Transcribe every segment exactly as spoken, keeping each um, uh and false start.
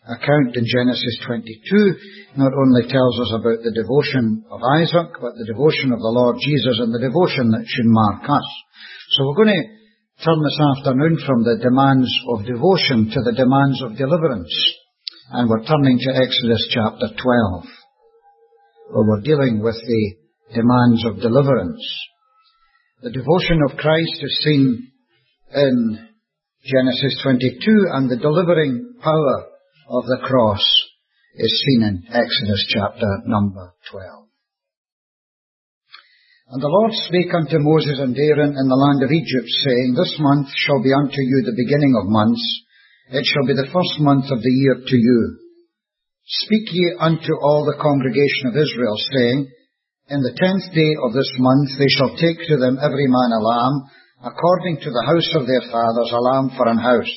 account in Genesis twenty-two not only tells us about the devotion of Isaac, but the devotion of the Lord Jesus and the devotion that should mark us. So we're going to turn this afternoon from the demands of devotion to the demands of deliverance. And we're turning to Exodus chapter twelve, where we're dealing with the demands of deliverance. The devotion of Christ is seen in Genesis twenty-two, and the delivering power of the cross is seen in Exodus chapter number twelve. And the Lord spake unto Moses and Aaron in the land of Egypt, saying, This month shall be unto you the beginning of months. It shall be the first month of the year to you. Speak ye unto all the congregation of Israel, saying, In the tenth day of this month they shall take to them every man a lamb, according to the house of their fathers, a lamb for an house.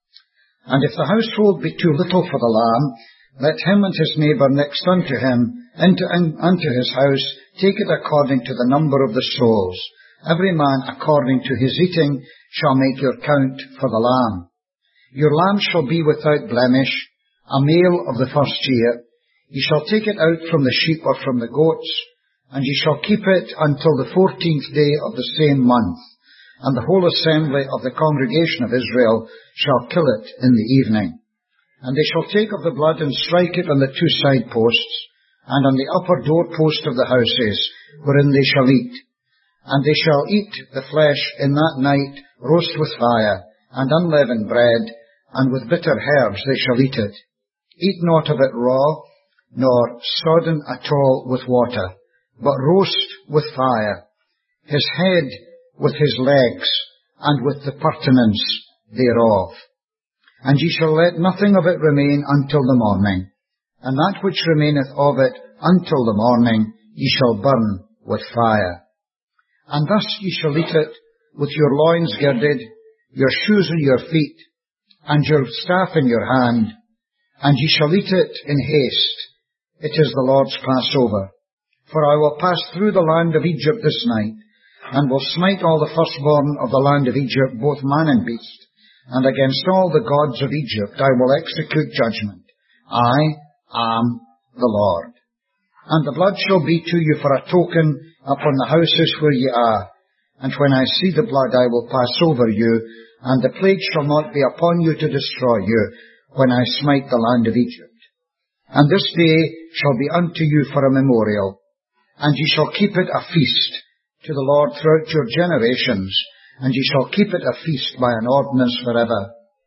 And if the household be too little for the lamb, let him and his neighbour next unto him, into, in, unto his house, take it according to the number of the souls. Every man according to his eating shall make your count for the lamb. Your lamb shall be without blemish, a male of the first year. Ye shall take it out from the sheep or from the goats, and ye shall keep it until the fourteenth day of the same month. And the whole assembly of the congregation of Israel shall kill it in the evening. And they shall take of the blood and strike it on the two side posts, and on the upper doorpost of the houses, wherein they shall eat. And they shall eat the flesh in that night, roast with fire, and unleavened bread, and with bitter herbs they shall eat it. Eat not of it raw, nor sodden at all with water, but roast with fire, his head with his legs, and with the purtenance thereof. And ye shall let nothing of it remain until the morning, and that which remaineth of it until the morning ye shall burn with fire. And thus ye shall eat it with your loins girded, your shoes in your feet, and your staff in your hand, and ye shall eat it in haste. It is the Lord's Passover. For I will pass through the land of Egypt this night, and will smite all the firstborn of the land of Egypt, both man and beast, and against all the gods of Egypt I will execute judgment. I am the Lord. And the blood shall be to you for a token upon the houses where ye are. And when I see the blood I will pass over you, and the plague shall not be upon you to destroy you, when I smite the land of Egypt. And this day shall be unto you for a memorial, and ye shall keep it a feast to the Lord throughout your generations, and ye shall keep it a feast by an ordinance forever.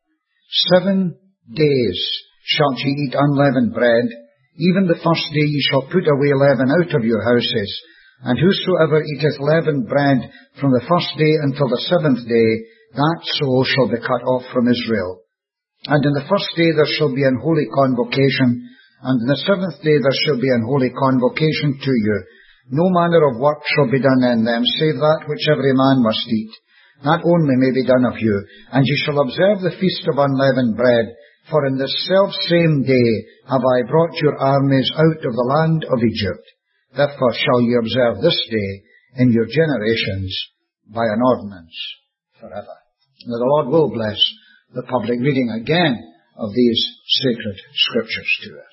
Seven days shall ye eat unleavened bread. Even the first day ye shall put away leaven out of your houses, and whosoever eateth leavened bread from the first day until the seventh day, that soul shall be cut off from Israel. And in the first day there shall be an holy convocation, and in the seventh day there shall be an holy convocation to you. No manner of work shall be done in them, save that which every man must eat. That only may be done of you. And ye shall observe the feast of unleavened bread, for in this selfsame day have I brought your armies out of the land of Egypt. Therefore shall ye observe this day in your generations by an ordinance forever. Now the Lord will bless the public reading again of these sacred scriptures to us.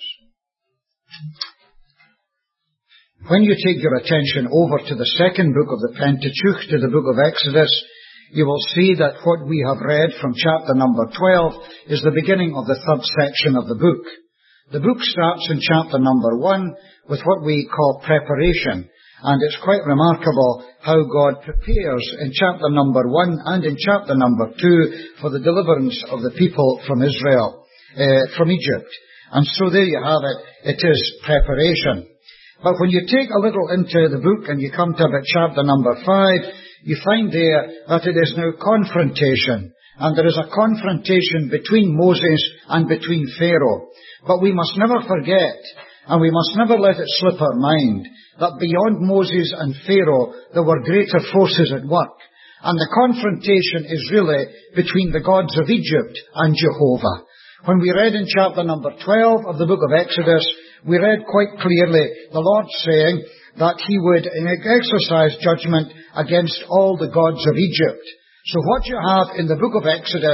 When you take your attention over to the second book of the Pentateuch, to the book of Exodus, you will see that what we have read from chapter number twelve is the beginning of the third section of the book. The book starts in chapter number one with what we call preparation, and it's quite remarkable how God prepares in chapter number one and in chapter number two for the deliverance of the people from Israel, uh, from Egypt. And so there you have it. It is preparation. But when you take a little into the book and you come to about chapter number five, you find there that it is now confrontation. And there is a confrontation between Moses and between Pharaoh. But we must never forget, and we must never let it slip our mind, that beyond Moses and Pharaoh there were greater forces at work. And the confrontation is really between the gods of Egypt and Jehovah. When we read in chapter number twelve of the book of Exodus, we read quite clearly the Lord saying that he would exercise judgment against all the gods of Egypt. So what you have in the book of Exodus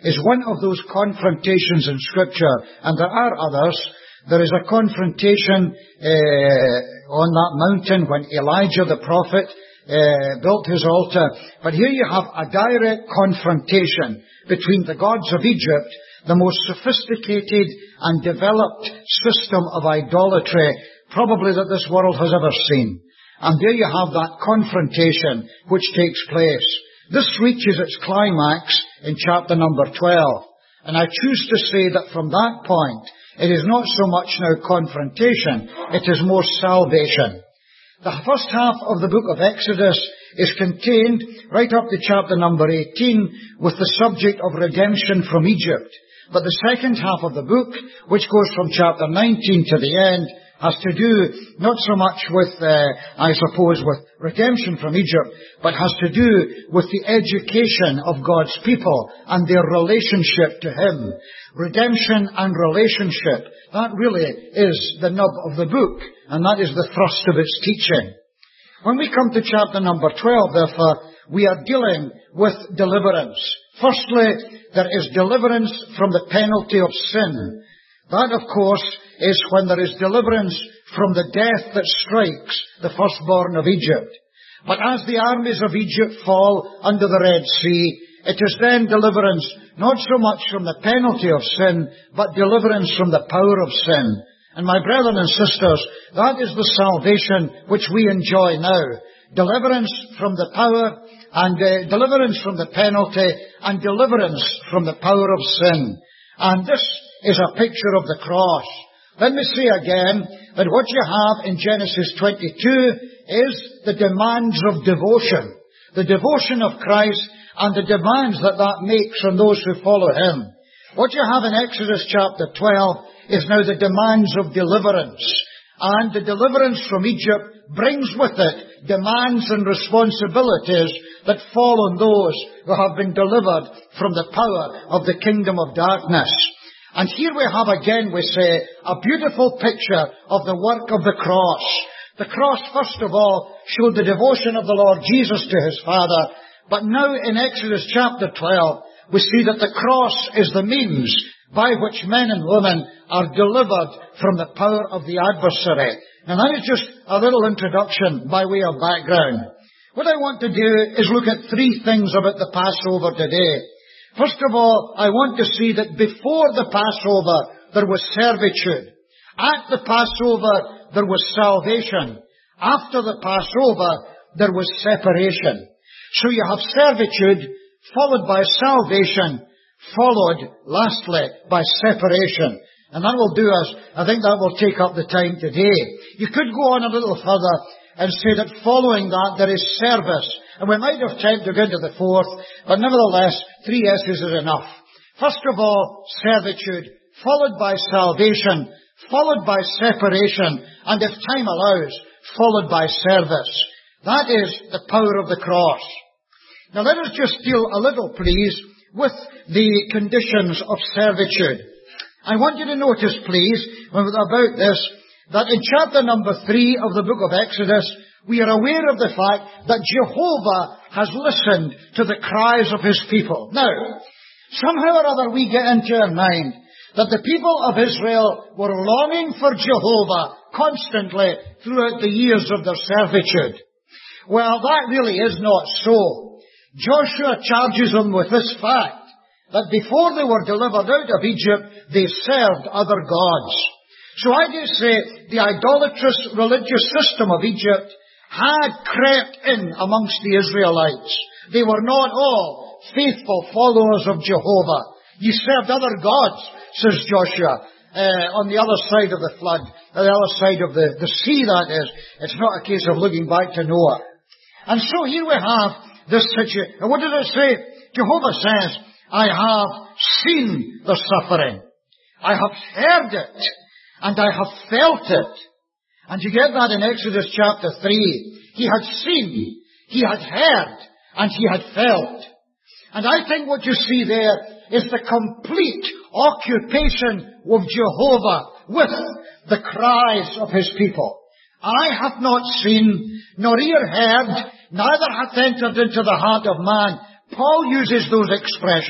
is one of those confrontations in Scripture, and there are others. There is a confrontation uh, on that mountain when Elijah the prophet uh, built his altar. But here you have a direct confrontation between the gods of Egypt, the most sophisticated and developed system of idolatry probably that this world has ever seen. And there you have that confrontation which takes place. This reaches its climax in chapter number twelve. And I choose to say that from that point, it is not so much now confrontation, it is more salvation. The first half of the book of Exodus is contained right up to chapter number eighteen with the subject of redemption from Egypt. But the second half of the book, which goes from chapter nineteen to the end, has to do not so much with, uh, I suppose, with redemption from Egypt, but has to do with the education of God's people and their relationship to Him. Redemption and relationship, that really is the nub of the book, and that is the thrust of its teaching. When we come to chapter number twelve, therefore, we are dealing with deliverance. Firstly, there is deliverance from the penalty of sin. That, of course, is when there is deliverance from the death that strikes the firstborn of Egypt. But as the armies of Egypt fall under the Red Sea, it is then deliverance not so much from the penalty of sin, but deliverance from the power of sin. And my brethren and sisters, that is the salvation which we enjoy now. Deliverance from the power and uh, deliverance from the penalty and deliverance from the power of sin. And this is a picture of the cross. Let me say again that what you have in Genesis twenty-two is the demands of devotion. The devotion of Christ and the demands that that makes on those who follow Him. What you have in Exodus chapter twelve is now the demands of deliverance. And the deliverance from Egypt brings with it demands and responsibilities that fall on those who have been delivered from the power of the kingdom of darkness. And here we have again, we say, a beautiful picture of the work of the cross. The cross, first of all, showed the devotion of the Lord Jesus to His Father. But now in Exodus chapter twelve, we see that the cross is the means by which men and women are delivered from the power of the adversary. And that is just a little introduction by way of background. What I want to do is look at three things about the Passover today. First of all, I want to see that before the Passover, there was servitude. At the Passover, there was salvation. After the Passover, there was separation. So you have servitude, followed by salvation, followed, lastly, by separation. And that will do us, I think that will take up the time today. You could go on a little further and say that following that, there is service. And we might have time to go into the fourth, but nevertheless, three S's is enough. First of all, servitude, followed by salvation, followed by separation, and if time allows, followed by service. That is the power of the cross. Now let us just deal a little, please, with the conditions of servitude. I want you to notice, please, about this, that in chapter number three of the book of Exodus, we are aware of the fact that Jehovah has listened to the cries of His people. Now, somehow or other we get into our mind that the people of Israel were longing for Jehovah constantly throughout the years of their servitude. Well, that really is not so. Joshua charges them with this fact, that before they were delivered out of Egypt, they served other gods. So I do say the idolatrous religious system of Egypt had crept in amongst the Israelites. They were not all faithful followers of Jehovah. You served other gods, says Joshua, uh, on the other side of the flood, on the other side of the, the sea, that is. It's not a case of looking back to Noah. And so here we have this situation. And what does it say? Jehovah says, I have seen the suffering. I have heard it. And I have felt it. And you get that in Exodus chapter three. He had seen, he had heard, and he had felt. And I think what you see there is the complete occupation of Jehovah with the cries of His people. I have not seen, nor ear heard, neither hath entered into the heart of man. Paul uses those expressions.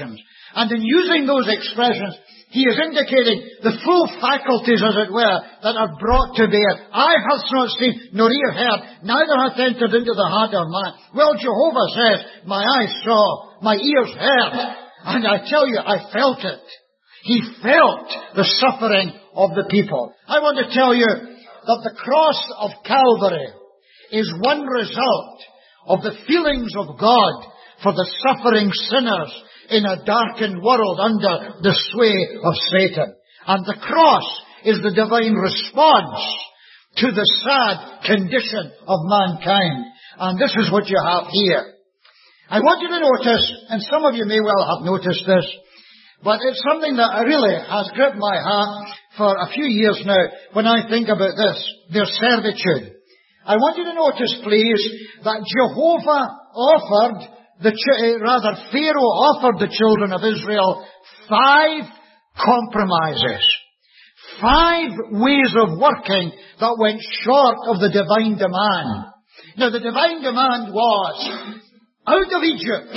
And in using those expressions, he is indicating the full faculties, as it were, that are brought to bear. Eye hath not seen, nor ear heard, neither hath entered into the heart of man. Well, Jehovah says, my eyes saw, my ears heard, and I tell you, I felt it. He felt the suffering of the people. I want to tell you that the cross of Calvary is one result of the feelings of God for the suffering sinners in a darkened world under the sway of Satan. And the cross is the divine response to the sad condition of mankind. And this is what you have here. I want you to notice, and some of you may well have noticed this, but it's something that really has gripped my heart for a few years now when I think about this, their servitude. I want you to notice, please, that Jehovah offered The ch- rather, Pharaoh offered the children of Israel five compromises. Five ways of working that went short of the divine demand. Now, the divine demand was, out of Egypt,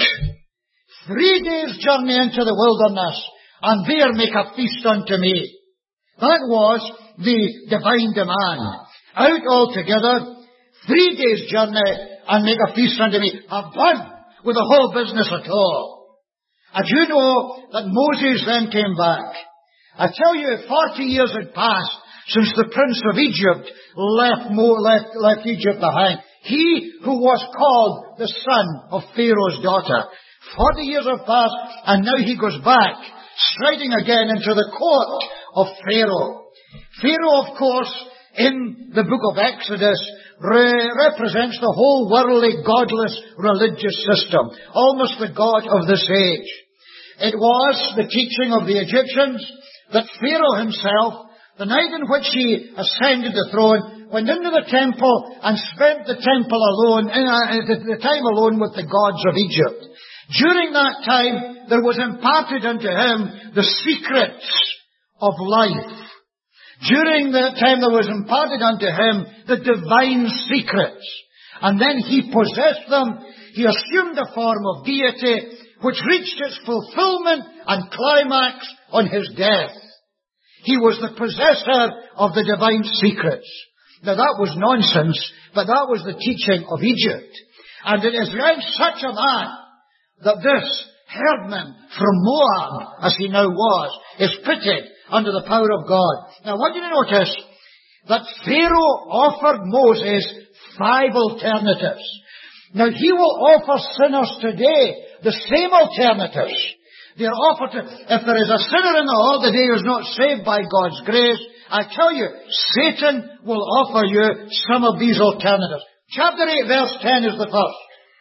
three days' journey into the wilderness, and there make a feast unto me. That was the divine demand. Out altogether, three days' journey, and make a feast unto me. Have done with the whole business at all. And you know that Moses then came back. I tell you, forty years had passed since the prince of Egypt left, Mo, left, left Egypt behind. He who was called the son of Pharaoh's daughter. Forty years have passed, and now he goes back, striding again into the court of Pharaoh. Pharaoh, of course, in the book of Exodus, re- represents the whole worldly, godless, religious system. Almost the God of this age. It was the teaching of the Egyptians that Pharaoh himself, the night in which he ascended the throne, went into the temple and spent the temple alone, uh, the time alone with the gods of Egypt. During that time, there was imparted unto him the secrets of life. During that time there was imparted unto him the divine secrets. And then he possessed them. He assumed the form of deity, which reached its fulfillment and climax on his death. He was the possessor of the divine secrets. Now that was nonsense, but that was the teaching of Egypt. And it is like such a man that this herdman from Moab, as he now was, is pitted under the power of God. Now I want you to notice that Pharaoh offered Moses five alternatives. Now he will offer sinners today the same alternatives. They are offered to, if there is a sinner in the hall today who is not saved by God's grace, I tell you, Satan will offer you some of these alternatives. Chapter eight verse ten is the first.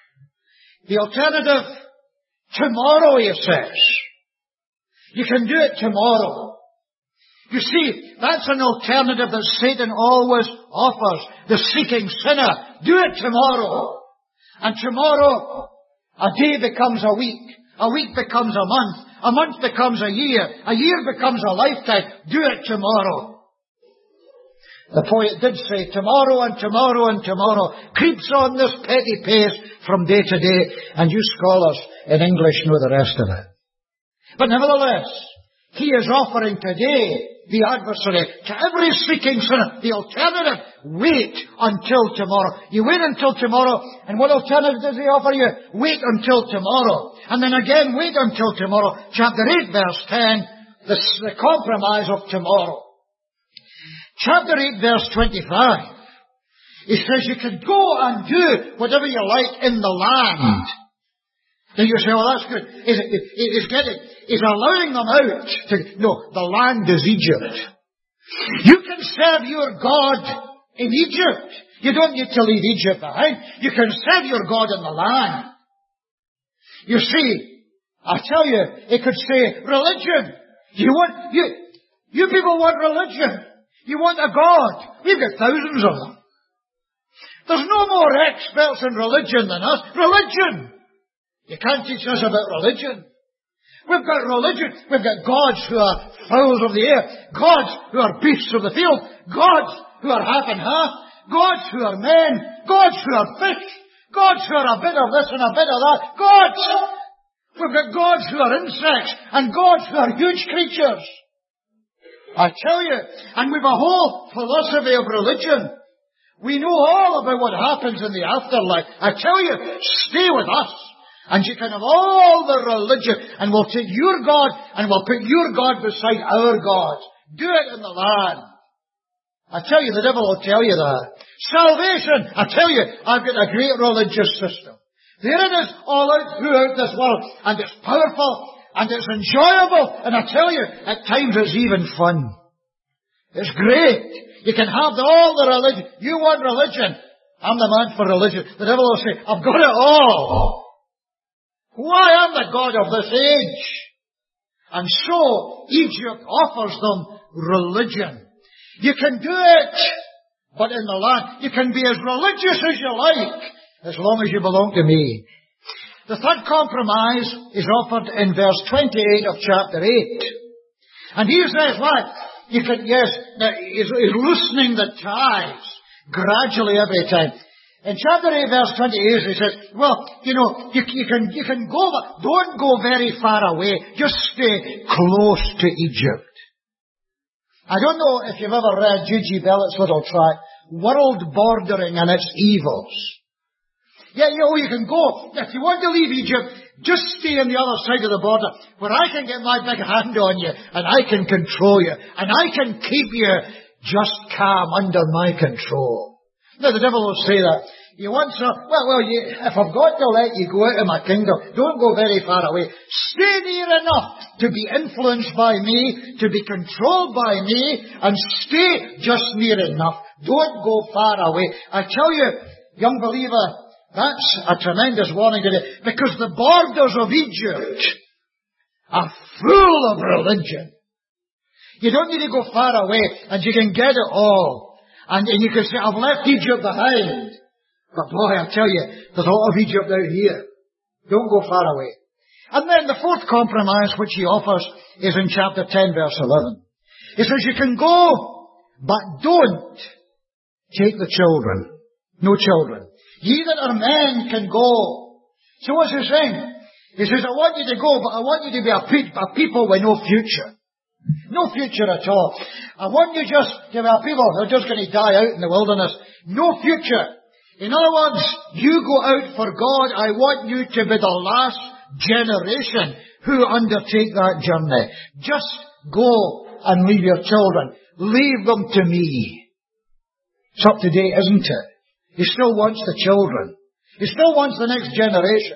The alternative, tomorrow, he says. You can do it tomorrow. You see, that's an alternative that Satan always offers the seeking sinner. Do it tomorrow. And tomorrow, a day becomes a week. A week becomes a month. A month becomes a year. A year becomes a lifetime. Do it tomorrow. The poet did say, tomorrow and tomorrow and tomorrow creeps on this petty pace from day to day, and you scholars in English know the rest of it. But nevertheless, he is offering today the adversary to every seeking sinner the alternative. Wait until tomorrow. You wait until tomorrow, and what alternative does he offer you? Wait until tomorrow. And then again, wait until tomorrow. Chapter eight, verse ten, the, the compromise of tomorrow. Chapter eight, verse twenty-five. He says you can go and do whatever you like in the land. Then you say, well, that's good. Is it, is getting, is allowing them out to, no, the land is Egypt. You can serve your God in Egypt. You don't need to leave Egypt behind. You can serve your God in the land. You see, I tell you, it could say religion. You want, you, you people want religion. You want a God. We've got thousands of them. There's no more experts in religion than us. Religion! You can't teach us about religion. We've got religion. We've got gods who are fowls of the air. Gods who are beasts of the field. Gods who are half and half. Gods who are men. Gods who are fish. Gods who are a bit of this and a bit of that. Gods! We've got gods who are insects and gods who are huge creatures. I tell you, and we've a whole philosophy of religion. We know all about what happens in the afterlife. I tell you, stay with us. And you can have all the religion, and we'll take your God, and we'll put your God beside our God. Do it in the land. I tell you, the devil will tell you that. Salvation, I tell you, I've got a great religious system. There it is, all out throughout this world, and it's powerful, and it's enjoyable, and I tell you, at times it's even fun. It's great. You can have all the religion. You want religion. I'm the man for religion. The devil will say, I've got it all. Why am the God of this age? And so, Egypt offers them religion. You can do it, but in the land, you can be as religious as you like, as long as you belong to me. The third compromise is offered in verse twenty-eight of chapter eight. And he says, what? You can, yes, he's, he's loosening the ties gradually every time. In chapter eight, verse twenty-eight, he says, well, you know, you, you can you can go, but don't go very far away. Just stay close to Egypt. I don't know if you've ever read G G Bellett's little tract, World Bordering and Its Evils. Yeah, you know, you can go. If you want to leave Egypt, just stay on the other side of the border, where I can get my big hand on you, and I can control you, and I can keep you just calm under my control. Now, the devil will say that. You want some, well, well, you, if I've got to let you go out of my kingdom, don't go very far away. Stay near enough to be influenced by me, to be controlled by me, and stay just near enough. Don't go far away. I tell you, young believer, that's a tremendous warning today, because the borders of Egypt are full of religion. You don't need to go far away, and you can get it all. And, and you can say, I've left Egypt behind. But boy, I tell you, there's a lot of Egypt out here. Don't go far away. And then the fourth compromise which he offers is in chapter ten, verse eleven. He says, you can go, but don't take the children. No children. Ye that are men can go. So what's he saying? He says, I want you to go, but I want you to be a, pe- a people with no future. No future at all. I want you just to be a people who are just going to die out in the wilderness. No future. In other words, you go out for God. I want you to be the last generation who undertake that journey. Just go and leave your children. Leave them to me. It's up to date, isn't it? He still wants the children. He still wants the next generation.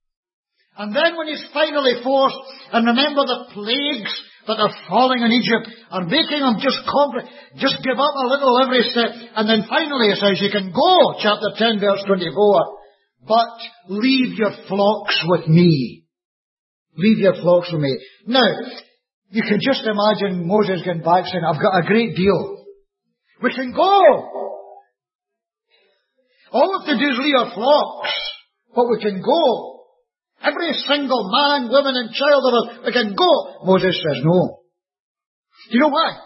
And then when he's finally forced, and remember the plagues that are falling in Egypt are making them just compre- just give up a little every step. And then finally it says, you can go, chapter ten, verse twenty-four, but leave your flocks with me. Leave your flocks with me. Now, you can just imagine Moses going back saying, I've got a great deal. We can go. All we have to do is leave our flocks, but we can go. Every single man, woman and child of us, we can go. Moses says no. Do you know why?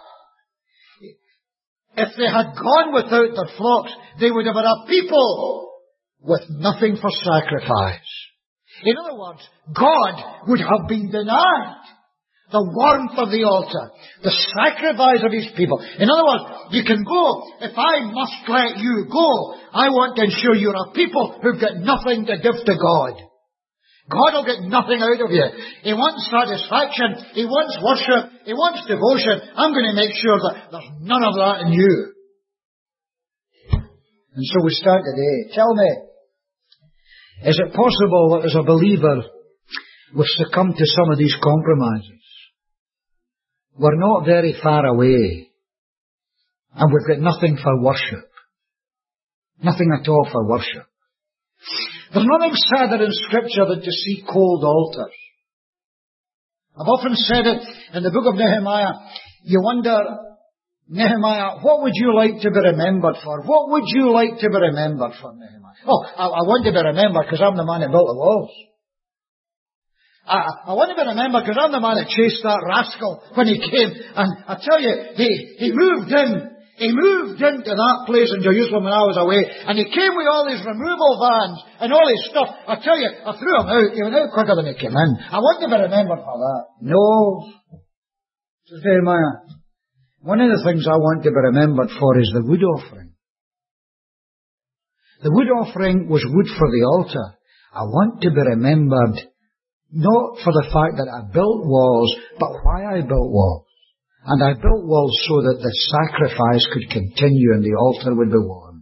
If they had gone without their flocks, they would have had a people with nothing for sacrifice. In other words, God would have been denied the warmth of the altar, the sacrifice of His people. In other words, you can go. If I must let you go, I want to ensure you're a people who've got nothing to give to God. God will get nothing out of you. He wants satisfaction. He wants worship. He wants devotion. I'm going to make sure that there's none of that in you. And so we start today. Tell me, is it possible that as a believer we've succumbed to some of these compromises? We're not very far away. And we've got nothing for worship. Nothing at all for worship. There's nothing sadder in Scripture than to see cold altars. I've often said it in the book of Nehemiah. You wonder, Nehemiah, what would you like to be remembered for? What would you like to be remembered for, Nehemiah? Oh, I, I want to be remembered because I'm the man who built the walls. I, I want to be remembered because I'm the man that chased that rascal when he came. And I tell you, he, he moved in. He moved into that place in Jerusalem when I was away, and he came with all his removal vans and all his stuff. I tell you, I threw him out. He went out quicker than he came in. I want to be remembered for that. No. Says Jeremiah, one of the things I want to be remembered for is the wood offering. The wood offering was wood for the altar. I want to be remembered not for the fact that I built walls, but why I built walls. And I built walls so that the sacrifice could continue and the altar would be warm.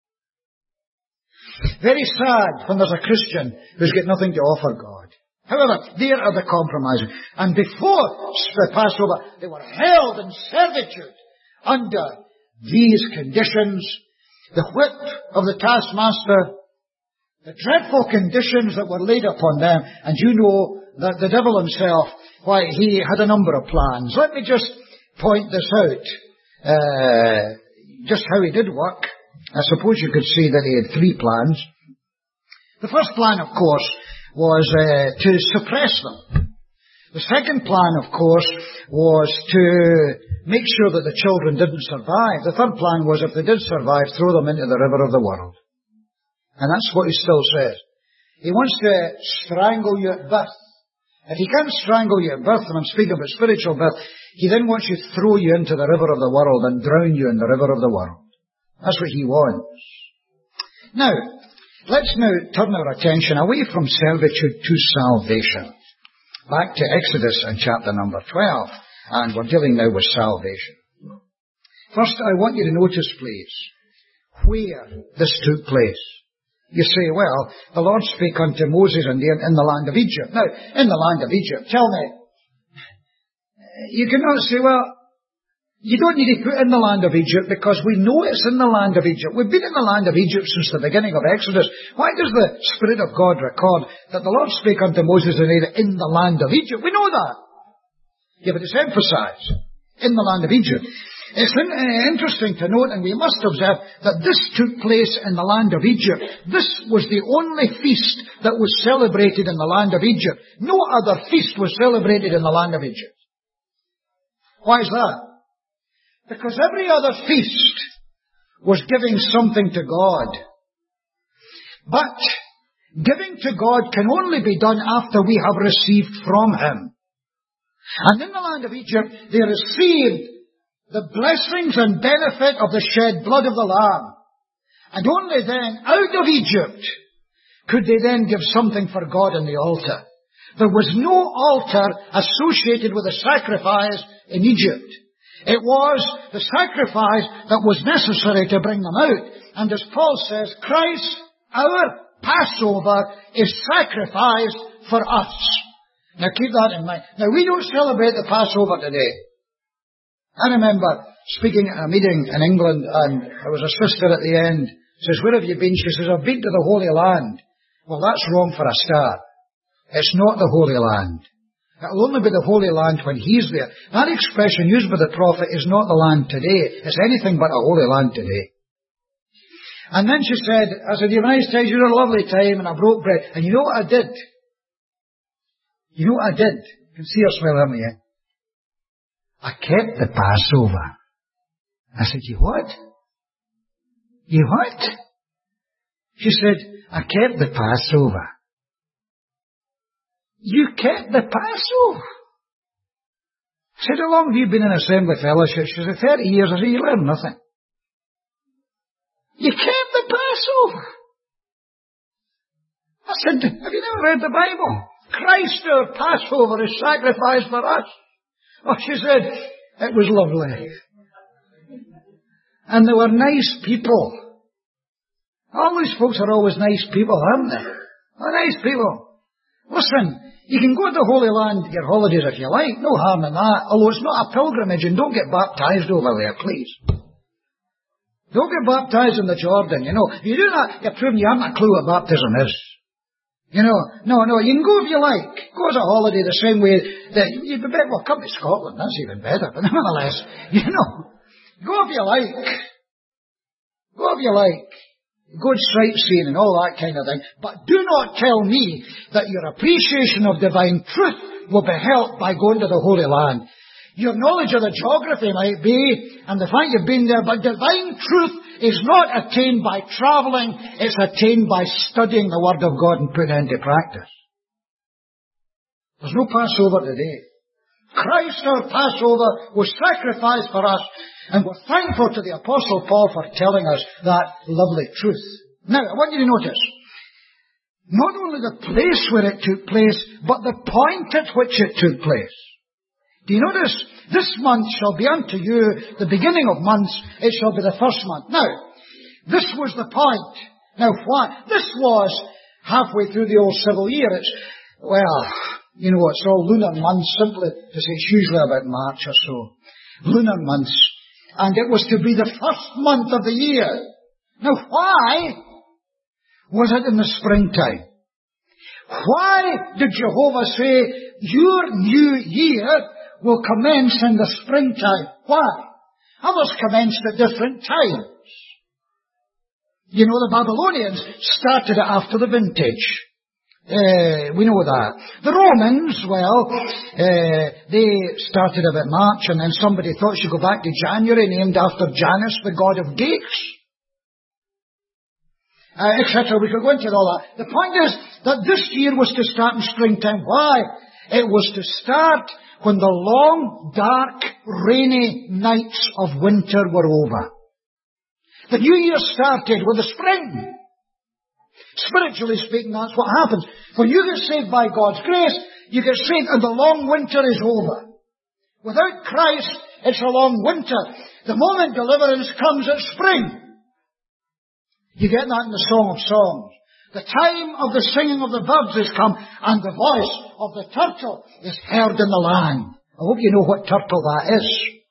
Very sad when there's a Christian who's got nothing to offer God. However, there are the compromises. And before the Passover, they were held in servitude under these conditions. The whip of the taskmaster, the dreadful conditions that were laid upon them. And you know that the devil himself, why, he had a number of plans. Let me just point this out, uh, just how he did work. I suppose you could say that he had three plans. The first plan, of course, was uh, to suppress them. The second plan, of course, was to make sure that the children didn't survive. The third plan was, if they did survive, throw them into the river of the world. And that's what he still says. He wants to strangle you at birth. If he can't strangle you at birth, and I'm speaking about spiritual birth, he then wants you to throw you into the river of the world and drown you in the river of the world. That's what he wants. Now, let's now turn our attention away from servitude to salvation. Back to Exodus and chapter number twelve. And we're dealing now with salvation. First, I want you to notice, please, where this took place. You say, well, the Lord spake unto Moses in the, in the land of Egypt. Now, in the land of Egypt, tell me, you cannot say, well, you don't need to put in the land of Egypt because we know it's in the land of Egypt. We've been in the land of Egypt since the beginning of Exodus. Why does the Spirit of God record that the Lord spake unto Moses in the land of Egypt? We know that. Yeah, but it's emphasized in the land of Egypt. It's interesting to note, and we must observe, that this took place in the land of Egypt. This was the only feast that was celebrated in the land of Egypt. No other feast was celebrated in the land of Egypt. Why is that? Because every other feast was giving something to God. But giving to God can only be done after we have received from Him. And in the land of Egypt, they received the blessings and benefit of the shed blood of the Lamb. And only then, out of Egypt, could they then give something for God on the altar. There was no altar associated with the sacrifice in Egypt. It was the sacrifice that was necessary to bring them out. And as Paul says, Christ, our Passover, is sacrificed for us. Now keep that in mind. Now we don't celebrate the Passover today. I remember speaking at a meeting in England, and there was a sister at the end. Says, where have you been? She says, I've been to the Holy Land. Well, that's wrong for a start. It's not the Holy Land. It'll only be the Holy Land when He's there. That expression used by the prophet is not the land today. It's anything but a Holy Land today. And then she said, I said, you have a nice time, you had a lovely time, and I broke bread. And you know what I did? You know what I did? You can see her smile, haven't you? I kept the Passover. I said, you what? You what? She said, I kept the Passover. You kept the Passover? I said, how long have you been in Assembly Fellowship? She said, thirty years. I said, you learned nothing. You kept the Passover. I said, have you never read the Bible? Christ our Passover is sacrificed for us. Oh, she said, it was lovely. And they were nice people. All these folks are always nice people, aren't they? They're nice people. Listen, you can go to the Holy Land, your holidays if you like, no harm in that. Although it's not a pilgrimage, and don't get baptized over there, please. Don't get baptized in the Jordan, you know. If you do that, you're proving you haven't a clue what baptism is. You know, no, no, you can go if you like. Go as a holiday the same way that you'd be better. Well, come to Scotland, that's even better. But nevertheless, you know, go if you like. Go if you like. Go sightseeing and all that kind of thing. But do not tell me that your appreciation of divine truth will be helped by going to the Holy Land. Your knowledge of the geography might be, and the fact you've been there, but divine truth is not attained by travelling, it's attained by studying the Word of God and putting it into practice. There's no Passover today. Christ, our Passover, was sacrificed for us, and we're thankful to the Apostle Paul for telling us that lovely truth. Now, I want you to notice, not only the place where it took place, but the point at which it took place. Do you notice? This month shall be unto you the beginning of months, it shall be the first month. Now, this was the point. Now, why? This was halfway through the old civil year. It's, well, you know, it's all lunar months, simply to say it's usually about March or so. Lunar months. And it was to be the first month of the year. Now, why was it in the springtime? Why did Jehovah say, your new year will commence in the springtime? Why? Others commenced at different times. You know, the Babylonians started it after the vintage. Uh, we know that. The Romans, well, uh, they started about March, and then somebody thought she'd go back to January, named after Janus, the god of dates. Uh, et cetera. We could go into all that. The point is that this year was to start in springtime. Why? It was to start when the long, dark, rainy nights of winter were over. The new year started with the spring. Spiritually speaking, that's what happens. When you get saved by God's grace, you get saved and the long winter is over. Without Christ, it's a long winter. The moment deliverance comes, it's spring. You get that in the Song of Songs. The time of the singing of the birds is come, and the voice of the turtle is heard in the land. I hope you know what turtle that is.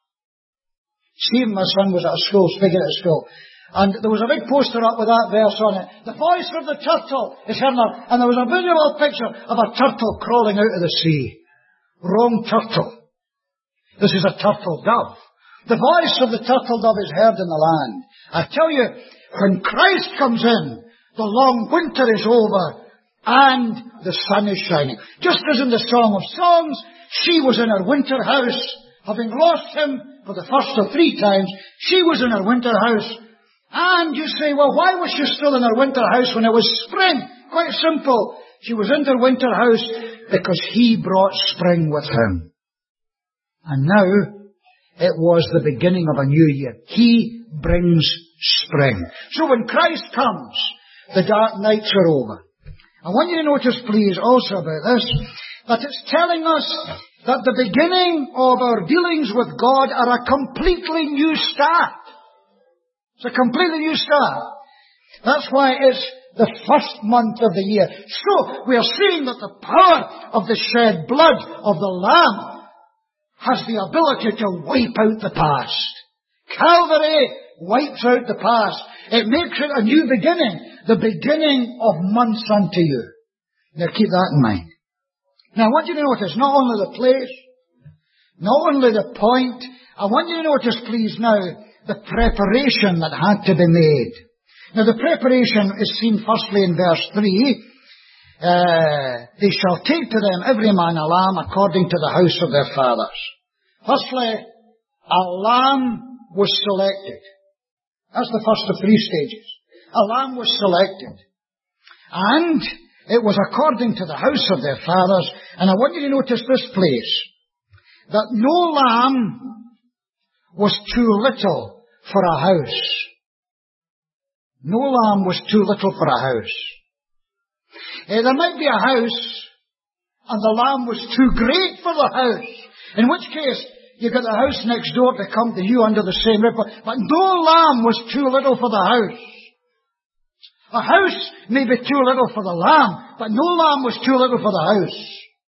Stephen, my son, was at a school, speaking at a school, and there was a big poster up with that verse on it. The voice of the turtle is heard in the land. And there was a visual picture of a turtle crawling out of the sea. Wrong turtle. This is a turtle dove. The voice of the turtle dove is heard in the land. I tell you, when Christ comes in, the long winter is over, and the sun is shining. Just as in the Song of Songs, she was in her winter house, having lost him for the first of three times. She was in her winter house. And you say, well, why was she still in her winter house when it was spring? Quite simple. She was in her winter house because he brought spring with him. And now, it was the beginning of a new year. He brings spring. So when Christ comes, the dark nights are over. I want you to notice, please, also about this, that it's telling us that the beginning of our dealings with God are a completely new start. It's a completely new start. That's why it's the first month of the year. So, we are seeing that the power of the shed blood of the Lamb has the ability to wipe out the past. Calvary wipes out the past. It makes it a new beginning. The beginning of months unto you. Now keep that in mind. Now I want you to notice not only the place, not only the point, I want you to notice, please, now, the preparation that had to be made. Now the preparation is seen firstly in verse three. Uh, they shall take to them every man a lamb according to the house of their fathers. Firstly, a lamb was selected. That's the first of three stages. A lamb was selected. And it was according to the house of their fathers. And I want you to notice this place, that no lamb was too little for a house. No lamb was too little for a house. Uh, there might be a house, and the lamb was too great for the house. In which case, you got the house next door to come to you under the same roof. But no lamb was too little for the house. A house may be too little for the lamb, but no lamb was too little for the house.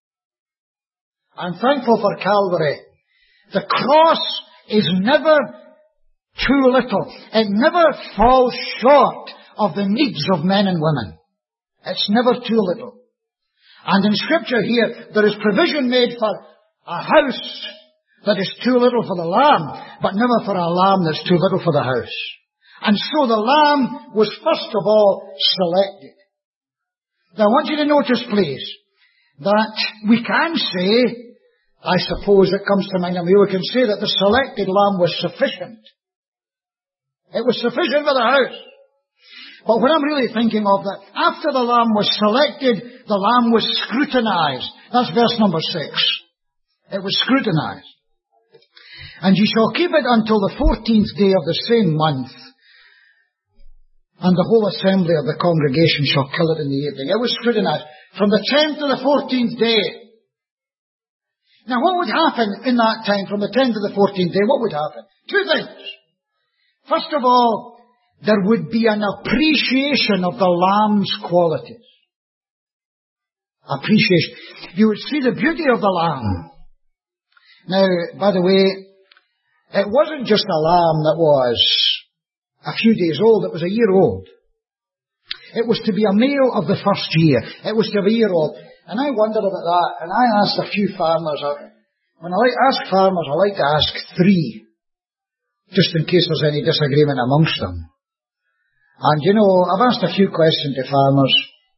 I'm thankful for Calvary. The cross is never too little. It never falls short of the needs of men and women. It's never too little. And in Scripture here, there is provision made for a house that is too little for the lamb, but never for a lamb that's too little for the house. And so the lamb was first of all selected. Now I want you to notice, please, that we can say I suppose it comes to mind, and we can say that the selected lamb was sufficient. It was sufficient for the house. But what I'm really thinking of, that after the lamb was selected, the lamb was scrutinized. That's verse number six. It was scrutinized. And ye shall keep it until the fourteenth day of the same month, and the whole assembly of the congregation shall kill it in the evening. It was scrutinized. From the tenth to the fourteenth day. Now what would happen in that time, from the tenth to the fourteenth day? What would happen? Two things. First of all, there would be an appreciation of the lamb's qualities. Appreciation. You would see the beauty of the lamb. Now, by the way, it wasn't just a lamb that was a few days old, it was a year old. It was to be a male of the first year. It was to be a year old. And I wondered about that, and I asked a few farmers. When I like ask farmers, I like to ask three, just in case there's any disagreement amongst them. And you know, I've asked a few questions to farmers,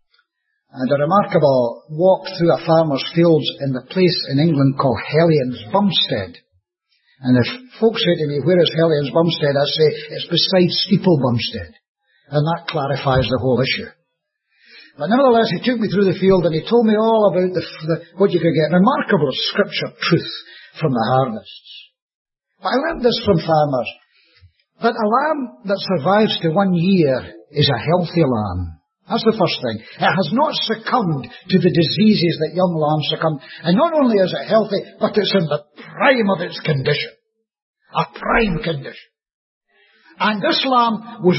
and a remarkable walk through a farmer's fields in the place in England called Hellions Bumstead. And if folks say to me, where is Hellions Bumstead? I say, it's beside Steeple Bumstead. And that clarifies the whole issue. But nevertheless, he took me through the field and he told me all about the, the, what you could get. Remarkable scripture truth from the harvests. But I learned this from farmers, that a lamb that survives to one year is a healthy lamb. That's the first thing. It has not succumbed to the diseases that young lambs succumb. And not only is it healthy, but it's in the prime of its condition. A prime condition. And this lamb was,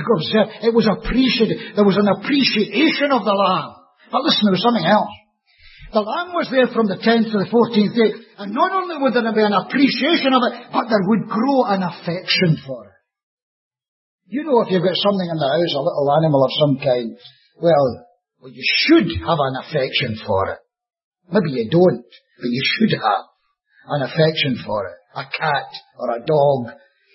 it was appreciated. There was an appreciation of the lamb. But listen, there was something else. The lamb was there from the tenth to the fourteenth day. And not only would there be an appreciation of it, but there would grow an affection for it. You know, if you've got something in the house, a little animal of some kind, well, well, you should have an affection for it. Maybe you don't, but you should have an affection for it. A cat or a dog.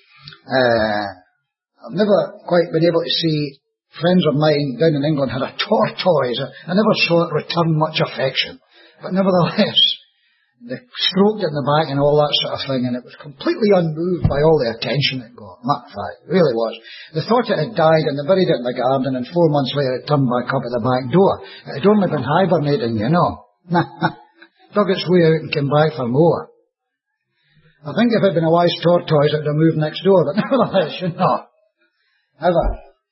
Uh, I've never quite been able to see, friends of mine down in England had a tortoise. I never saw it return much affection. But nevertheless, they stroked it in the back and all that sort of thing, and it was completely unmoved by all the attention it got. Matter of fact, it really was. They thought it had died and they buried it in the garden, and four months later it turned back up at the back door. It had only been hibernating, you know. Dug its way out and came back for more. I think if it had been a wise tortoise, it would have moved next door, but nevertheless, you know. However,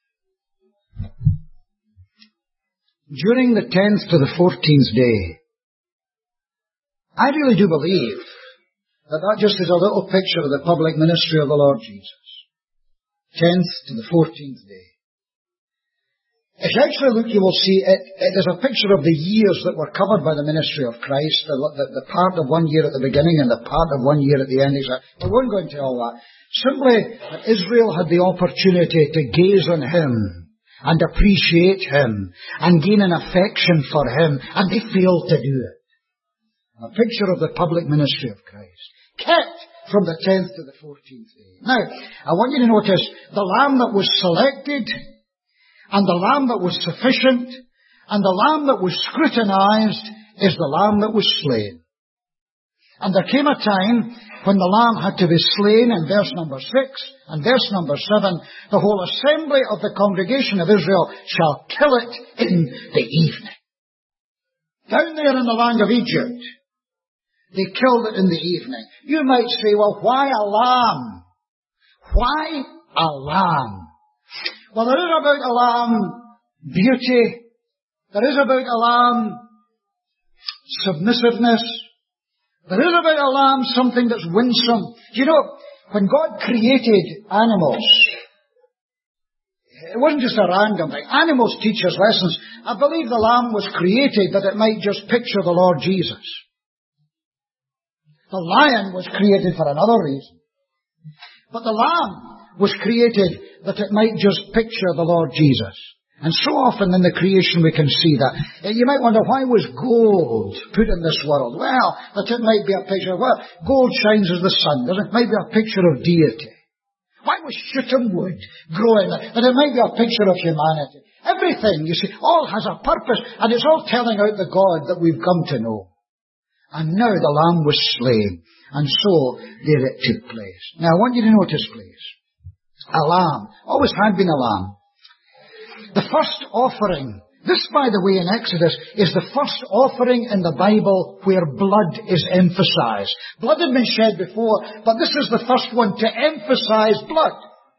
during the tenth to the fourteenth day, I really do believe that that just is a little picture of the public ministry of the Lord Jesus. tenth to the fourteenth day. If you actually look, you will see it, it is a picture of the years that were covered by the ministry of Christ, the, the, the part of one year at the beginning and the part of one year at the end. We won't go into all that. Simply that Israel had the opportunity to gaze on him and appreciate him and gain an affection for him, and they failed to do it. A picture of the public ministry of Christ, kept from the tenth to the fourteenth day. Now, I want you to notice the lamb that was selected, and the lamb that was sufficient, and the lamb that was scrutinized is the lamb that was slain. And there came a time when the lamb had to be slain in verse number six, and verse number seven, the whole assembly of the congregation of Israel shall kill it in the evening. Down there in the land of Egypt, they killed it in the evening. You might say, well, why a lamb? Why a lamb? Well, there is about a lamb beauty. There is about a lamb submissiveness. There is about a lamb something that's winsome. You know, when God created animals, it wasn't just a random thing. Animals teach us lessons. I believe the lamb was created that it might just picture the Lord Jesus. The lion was created for another reason. But the lamb was created that it might just picture the Lord Jesus. And so often in the creation we can see that. You might wonder, why was gold put in this world? Well, that it might be a picture of, well, gold shines as the sun. That it might be a picture of deity. Why was shittim wood growing? That it might be a picture of humanity. Everything, you see, all has a purpose, and it's all telling out the God that we've come to know. And now the lamb was slain. And so there it took place. Now I want you to notice, please, a lamb, always had been a lamb. The first offering, this by the way in Exodus, is the first offering in the Bible where blood is emphasized. Blood had been shed before, but this is the first one to emphasize blood.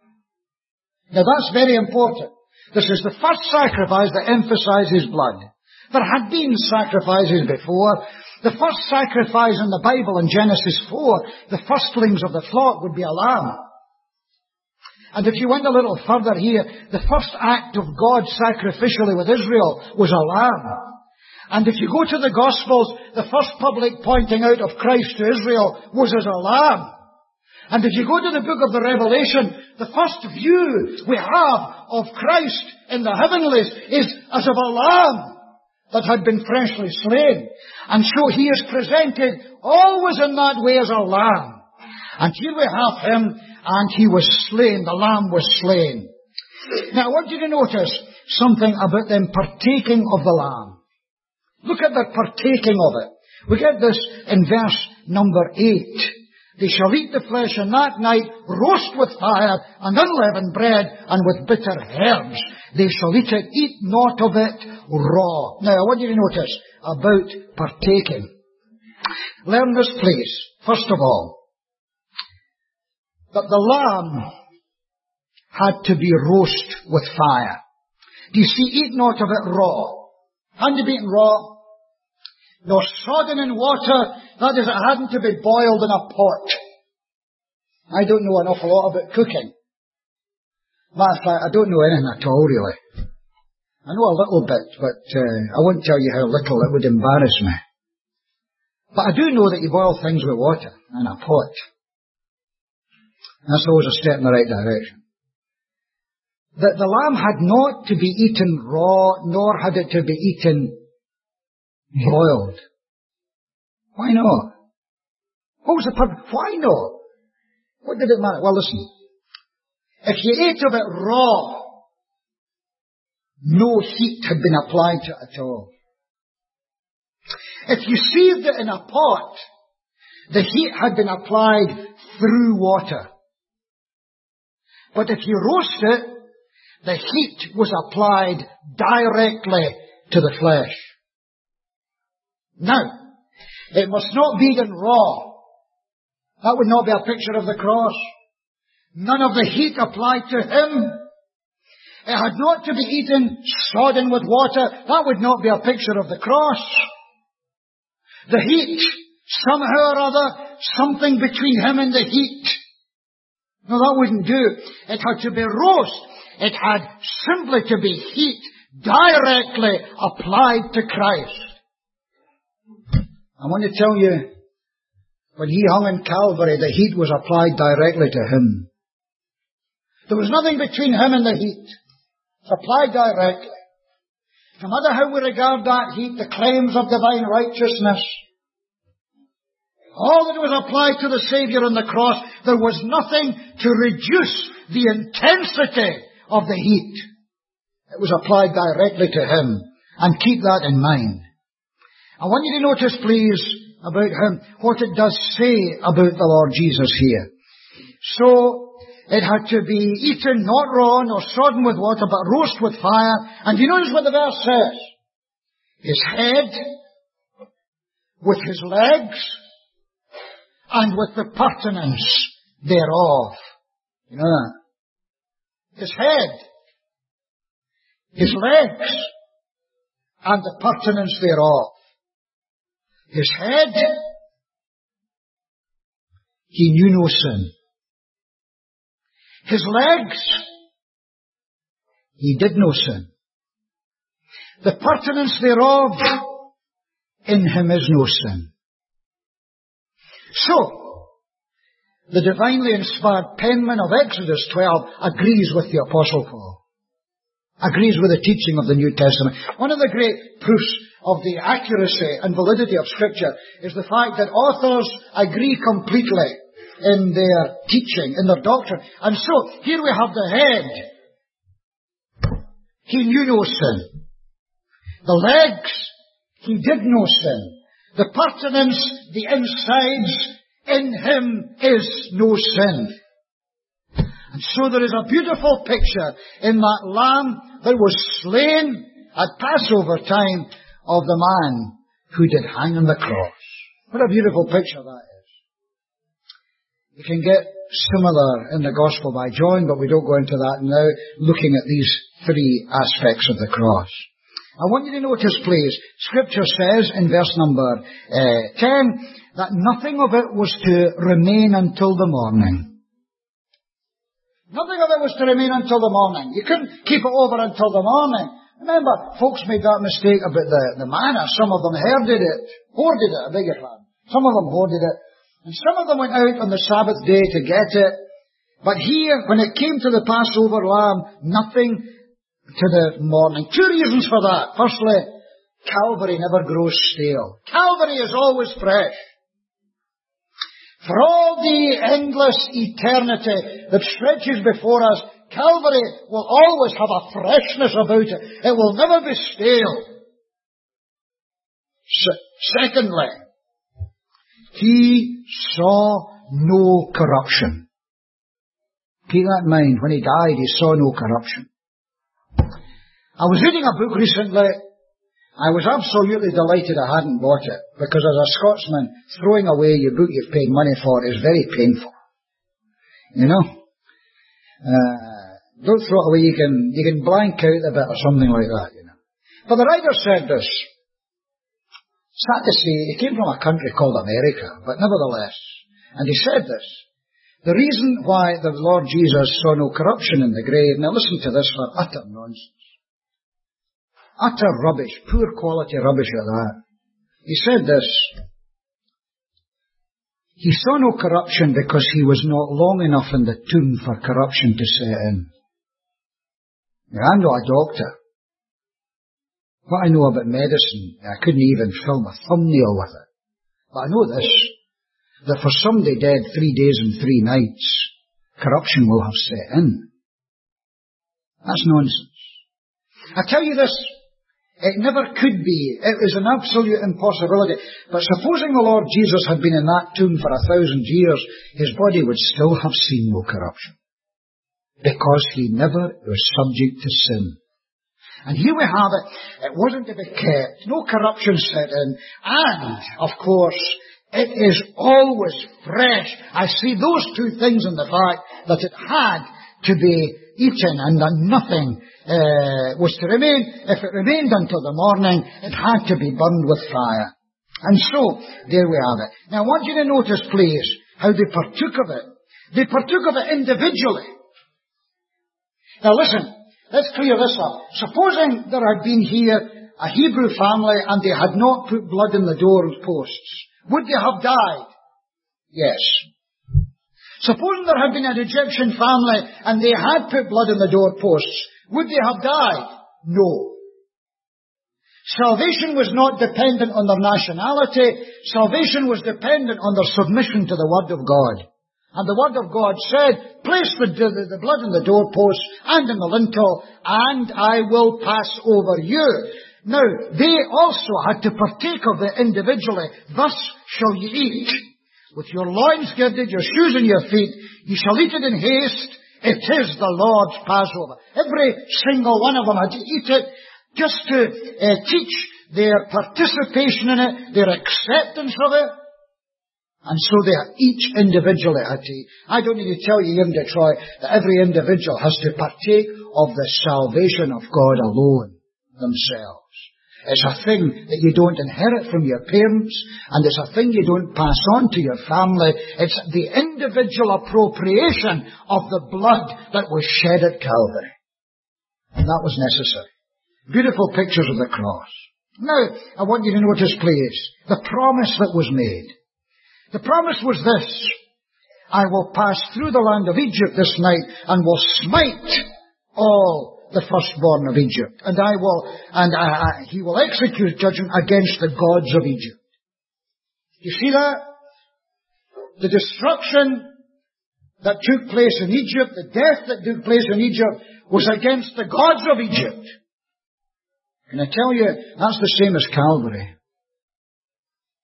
Now that's very important. This is the first sacrifice that emphasizes blood. There had been sacrifices before. The first sacrifice in the Bible in Genesis four, the firstlings of the flock would be a lamb. And if you went a little further here, the first act of God sacrificially with Israel was a lamb. And if you go to the Gospels, the first public pointing out of Christ to Israel was as a lamb. And if you go to the book of the Revelation, the first view we have of Christ in the heavenlies is as of a lamb that had been freshly slain. And so he is presented always in that way as a lamb. And here we have him, and he was slain, the lamb was slain. Now I want you to notice something about them partaking of the lamb. Look at their partaking of it. We get this in verse number eight. They shall eat the flesh in that night, roast with fire, and unleavened bread, and with bitter herbs. They shall eat it, eat not of it raw. Now, I want you to notice about partaking. Learn this, please, first of all, that the lamb had to be roast with fire. Do you see, eat not of it raw. Hadn't to be eaten raw. Nor sodden in water, that is, it hadn't to be boiled in a pot. I don't know an awful lot about cooking. Matter of fact, I don't know anything at all, really. I know a little bit, but uh, I won't tell you how little, it would embarrass me. But I do know that you boil things with water in a pot. That's always a step in the right direction. That the lamb had not to be eaten raw, nor had it to be eaten boiled. Why not? What was the purpose? Why not? What did it matter? Well, listen. If you ate of it raw, no heat had been applied to it at all. If you sieved it in a pot, the heat had been applied through water. But if you roast it, the heat was applied directly to the flesh. Now, it must not be eaten raw. That would not be a picture of the cross. None of the heat applied to him. It had not to be eaten sodden with water. That would not be a picture of the cross. The heat, somehow or other, something between him and the heat. No, that wouldn't do. It had to be roast. It had simply to be heat directly applied to Christ. I want to tell you, when he hung in Calvary, the heat was applied directly to him. There was nothing between him and the heat. It's applied directly. No matter how we regard that heat, the claims of divine righteousness, all that was applied to the Saviour on the cross, there was nothing to reduce the intensity of the heat. It was applied directly to him. And keep that in mind. I want you to notice, please, about him, what it does say about the Lord Jesus here. So, it had to be eaten not raw nor sodden with water, but roast with fire. And you notice what the verse says. His head, with his legs, and with the purtenance thereof. You know that? His head, his legs, and the purtenance thereof. His head, he knew no sin. His legs, he did no sin. The purtenance thereof, in him is no sin. So, the divinely inspired penman of Exodus twelve agrees with the Apostle Paul. Agrees with the teaching of the New Testament. One of the great proofs of the accuracy and validity of Scripture is the fact that authors agree completely in their teaching, in their doctrine. And so, here we have the head. He knew no sin. The legs, he did no sin. the pertinence, the insides, in Him is no sin. And so there is a beautiful picture in that lamb that was slain at Passover time of the man who did hang on the cross. What a beautiful picture that is. You can get similar in the Gospel by John, but we don't go into that now, looking at these three aspects of the cross. I want you to notice, please, Scripture says in verse number uh, ten, that nothing of it was to remain until the morning. Nothing of it was to remain until the morning. You couldn't keep it over until the morning. Remember, folks made that mistake about the, the manna. Some of them hoarded it. Hoarded it, I beg your pardon. Some of them hoarded it. And some of them went out on the Sabbath day to get it. But here, when it came to the Passover lamb, nothing to the morning. Two reasons for that. Firstly, Calvary never grows stale. Calvary is always fresh. For all the endless eternity that stretches before us, Calvary will always have a freshness about it. It will never be stale. Se- secondly, He saw no corruption. Keep that in mind. When He died, He saw no corruption. I was reading a book recently. I was absolutely delighted I hadn't bought it, because as a Scotsman, throwing away your book you've paid money for is very painful. You know? Uh, don't throw it away. You can, you can blank out a bit or something like that, you know. But the writer said this. Sad to say, he came from a country called America, but nevertheless. And he said this. The reason why the Lord Jesus saw no corruption in the grave, now listen to this for utter nonsense. Utter rubbish, poor quality rubbish at that. He said this. He saw no corruption because He was not long enough in the tomb for corruption to set in. Now, I'm not a doctor. What I know about medicine, I couldn't even film a thumbnail with it. But I know this, that for somebody dead three days and three nights, corruption will have set in. That's nonsense. I tell you this, it never could be. It was an absolute impossibility. But supposing the Lord Jesus had been in that tomb for a thousand years, His body would still have seen no corruption. Because He never was subject to sin. And here we have it. It wasn't to be kept. No corruption set in. And, of course, it is always fresh. I see those two things in the fact that it had to be eaten and that nothing uh, was to remain. If it remained until the morning, it had to be burned with fire. And so, there we have it. Now I want you to notice, please, how they partook of it. They partook of it individually. Now listen, let's clear this up. Supposing there had been here a Hebrew family and they had not put blood in the doorposts, would they have died? Yes. Supposing there had been an Egyptian family and they had put blood in the doorposts, would they have died? No. Salvation was not dependent on their nationality. Salvation was dependent on their submission to the Word of God. And the Word of God said, place the, the, the blood in the doorposts and in the lintel, and I will pass over you. Now, they also had to partake of it individually. Thus shall ye eat. With your loins girded, your shoes in your feet, you shall eat it in haste. It is the Lord's Passover. Every single one of them had to eat it just to uh, teach their participation in it, their acceptance of it. And so they each individually had to eat. I don't need to tell you here in Detroit that every individual has to partake of the salvation of God alone themselves. It's a thing that you don't inherit from your parents, and it's a thing you don't pass on to your family. It's the individual appropriation of the blood that was shed at Calvary. And that was necessary. Beautiful pictures of the cross. Now, I want you to notice, please, the promise that was made. The promise was this: I will pass through the land of Egypt this night and will smite all the firstborn of Egypt, and I will, and I, I, he will execute judgment against the gods of Egypt. You see that? The destruction that took place in Egypt, the death that took place in Egypt, was against the gods of Egypt. And I tell you, that's the same as Calvary.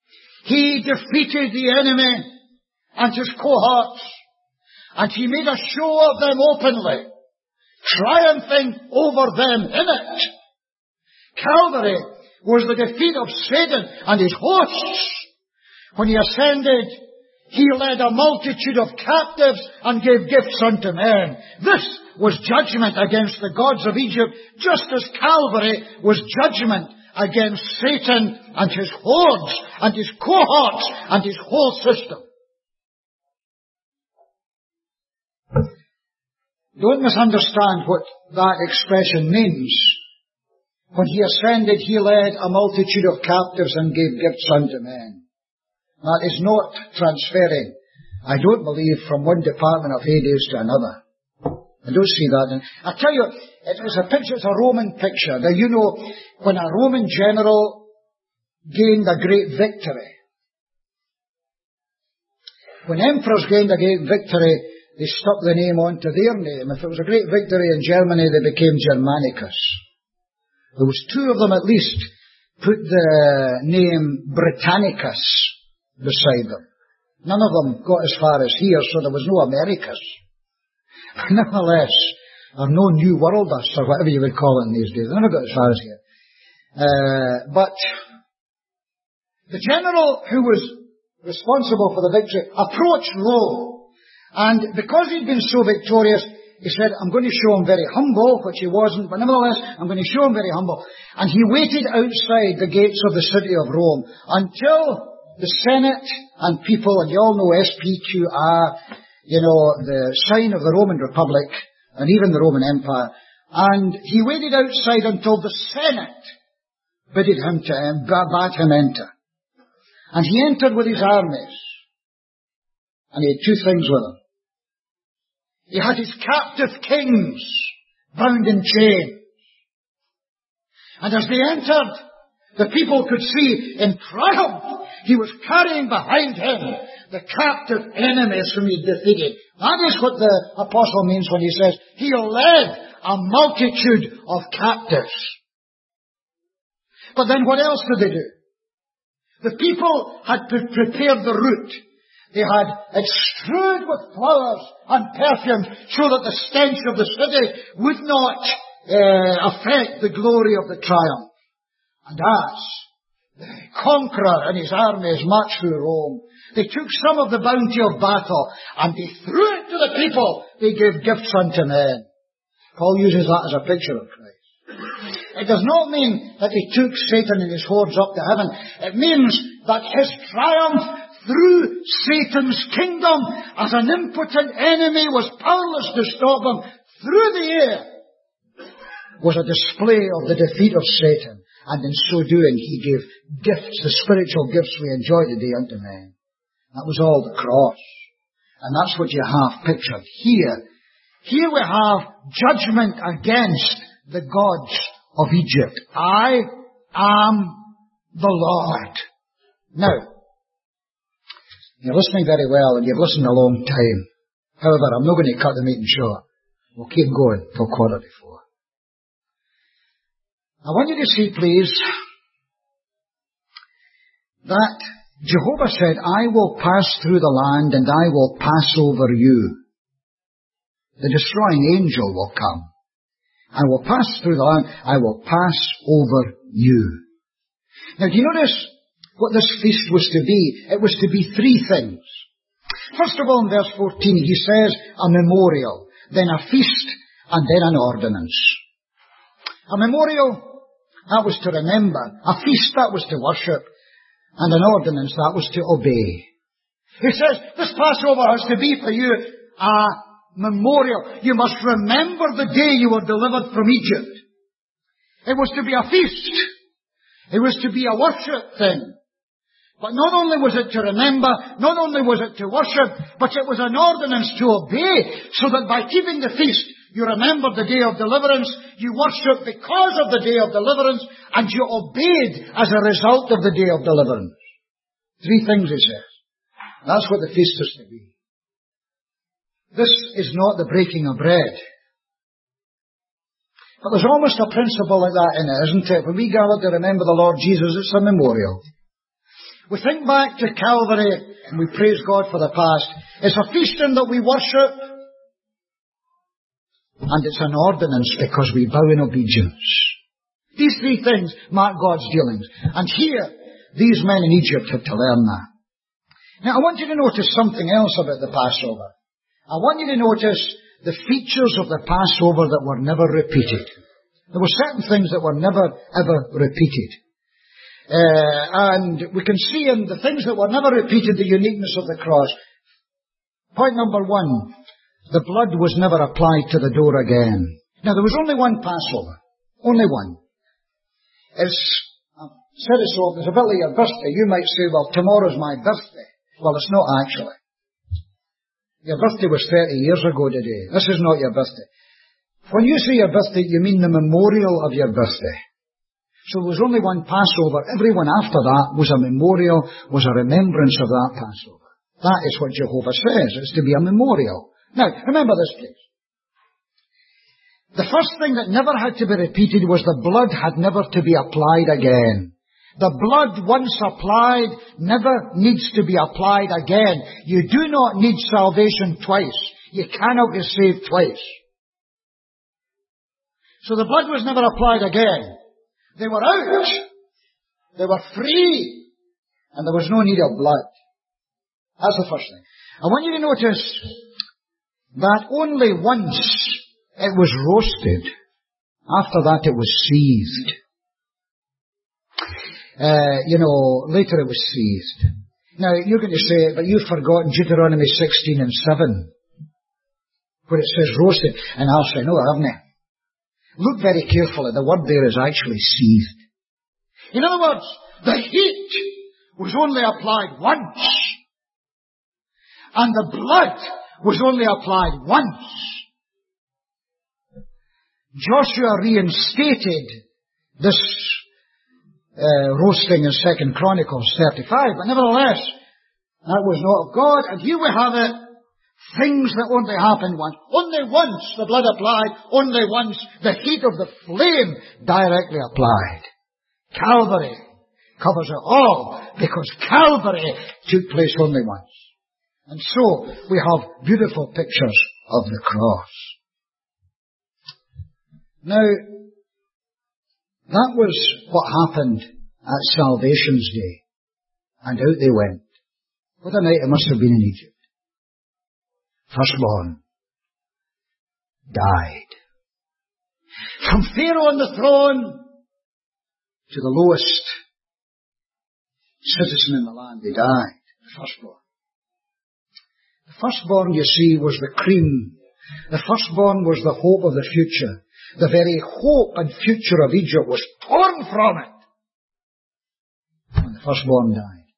He defeated the enemy and his cohorts, and he made a show of them openly, triumphing over them in it. Calvary was the defeat of Satan and his hosts. When he ascended, he led a multitude of captives and gave gifts unto men. This was judgment against the gods of Egypt, just as Calvary was judgment against Satan and his hordes and his cohorts and his whole system. Don't misunderstand what that expression means. When he ascended, he led a multitude of captives and gave gifts unto men. That is not transferring, I don't believe, from one department of Hades to another. I don't see that. And I tell you, it's a picture, it's a Roman picture. Now, you know, when a Roman general gained a great victory, when emperors gained a great victory, they stuck the name onto their name. If it was a great victory in Germany, they became Germanicus. There was two of them at least put the name Britannicus beside them. None of them got as far as here, so there was no Americus. Nevertheless, or no New Worldus, or whatever you would call it in these days. They never got as far as here. Uh, but the general who was responsible for the victory approached Rome. And because he'd been so victorious, he said, I'm going to show him very humble, which he wasn't, but nevertheless, I'm going to show him very humble. And he waited outside the gates of the city of Rome until the Senate and people, and you all know S P Q R, you know, the sign of the Roman Republic, and even the Roman Empire. And he waited outside until the Senate bidded him to, bade him enter. And he entered with his armies. And he had two things with him. He had his captive kings bound in chains. And as they entered, the people could see in triumph he was carrying behind him the captive enemies whom he defeated. That is what the apostle means when he says he led a multitude of captives. But then what else did they do? The people had prepared the route. They had it strewed with flowers and perfume so that the stench of the city would not uh, affect the glory of the triumph. And as the conqueror and his armies marched through Rome, they took some of the bounty of battle and they threw it to the people. They gave gifts unto men. Paul uses that as a picture of Christ. It does not mean that he took Satan and his hordes up to heaven. It means that his triumph through Satan's kingdom as an impotent enemy was powerless to stop him through the air was a display of the defeat of Satan. And in so doing, he gave gifts, the spiritual gifts we enjoy today unto men. That was all the cross. And that's what you have pictured here. Here we have judgment against the gods of Egypt. I am the Lord. Now, you're listening very well and you've listened a long time. However, I'm not going to cut the meeting short. We'll keep going till quarter to four. I want you to see, please, that Jehovah said, I will pass through the land and I will pass over you. The destroying angel will come. I will pass through the land, I will pass over you. Now, do you notice what this feast was to be? It was to be three things. First of all, in verse fourteen, he says a memorial, then a feast, and then an ordinance. A memorial, that was to remember. A feast, that was to worship. And an ordinance, that was to obey. He says, this Passover has to be for you a memorial. You must remember the day you were delivered from Egypt. It was to be a feast. It was to be a worship thing. But not only was it to remember, not only was it to worship, but it was an ordinance to obey, so that by keeping the feast, you remembered the day of deliverance, you worshipped because of the day of deliverance, and you obeyed as a result of the day of deliverance. Three things he says. That's what the feast is to be. This is not the breaking of bread. But there's almost a principle like that in it, isn't it? When we gather to remember the Lord Jesus, it's a memorial. We think back to Calvary and we praise God for the past. It's a feasting that we worship. And it's an ordinance because we bow in obedience. These three things mark God's dealings. And here, these men in Egypt had to learn that. Now I want you to notice something else about the Passover. I want you to notice the features of the Passover that were never repeated. There were certain things that were never, ever repeated. Uh, and we can see in the things that were never repeated the uniqueness of the cross. Point number one, the blood was never applied to the door again. Now there was only one Passover. Only one. It's, I've said it so, it's a bit like your birthday. You might say, well, tomorrow's my birthday. Well, it's not actually. Your birthday was thirty years ago today. This is not your birthday. When you say your birthday, you mean the memorial of your birthday. So there was only one Passover. Everyone after that was a memorial, was a remembrance of that Passover. That is what Jehovah says. It's to be a memorial. Now, remember this, please. The first thing that never had to be repeated was the blood had never to be applied again. The blood once applied never needs to be applied again. You do not need salvation twice. You cannot be saved twice. So the blood was never applied again. They were out. They were free. And there was no need of blood. That's the first thing. I want you to notice that only once it was roasted. After that it was seethed. Uh, you know, later it was seized. Now, you're going to say, but you've forgotten Deuteronomy sixteen and seven, where it says roasted. And I'll say, no, I haven't. Look very carefully. The word there is actually seethed. In other words, the heat was only applied once. And the blood was only applied once. Joshua reinstated this Uh, roasting in Second Chronicles thirty-five, but nevertheless, that was not of God, and here we have it, things that only happened once. Only once the blood applied, only once the heat of the flame directly applied. Calvary covers it all, because Calvary took place only once. And so, we have beautiful pictures of the cross. Now, that was what happened at Salvation's Day. And out they went. What a night it must have been in Egypt. Firstborn died. From Pharaoh on the throne to the lowest citizen in the land, they died. The firstborn. The firstborn, you see, was the cream. The firstborn was the hope of the future. The very hope and future of Egypt was torn from it when the firstborn died.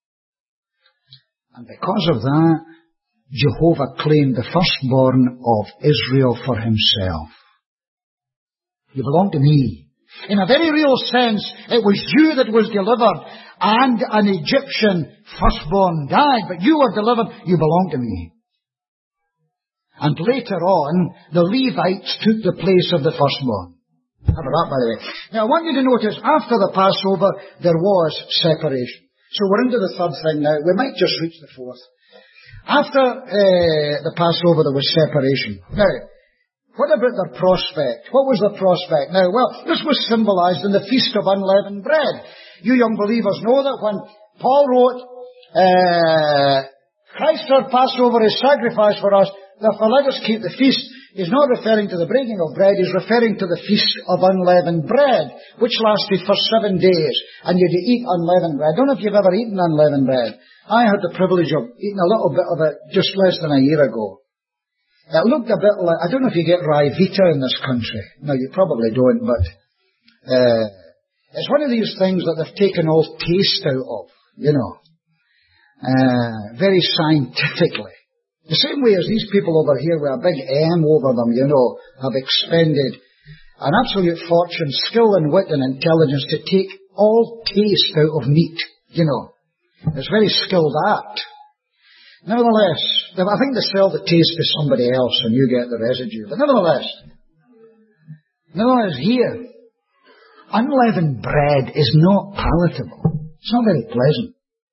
And because of that, Jehovah claimed the firstborn of Israel for himself. You belong to me. In a very real sense, it was you that was delivered, and an Egyptian firstborn died, but you were delivered, you belong to me. And later on, the Levites took the place of the firstborn. How about that, by the way? Now, I want you to notice, after the Passover, there was separation. So we're into the third thing now. We might just reach the fourth. After uh, the Passover, there was separation. Now, what about their prospect? What was their prospect? Now, well, this was symbolized in the Feast of Unleavened Bread. You young believers know that when Paul wrote, uh, Christ our Passover is sacrificed for us, therefore let us keep the feast, he's not referring to the breaking of bread, he's referring to the Feast of Unleavened Bread, which lasted for seven days, and you had to eat unleavened bread. I don't know if you've ever eaten unleavened bread. I had the privilege of eating a little bit of it just less than a year ago. It looked a bit like, I don't know if you get Ryvita in this country. No, you probably don't, but uh, it's one of these things that they've taken all taste out of, you know, uh, very scientifically. The same way as these people over here with a big M over them, you know, have expended an absolute fortune, skill and wit and intelligence to take all taste out of meat, you know. It's very skilled act. Nevertheless, I think they sell the taste to somebody else and you get the residue. But nevertheless, nevertheless here, unleavened bread is not palatable. It's not very pleasant.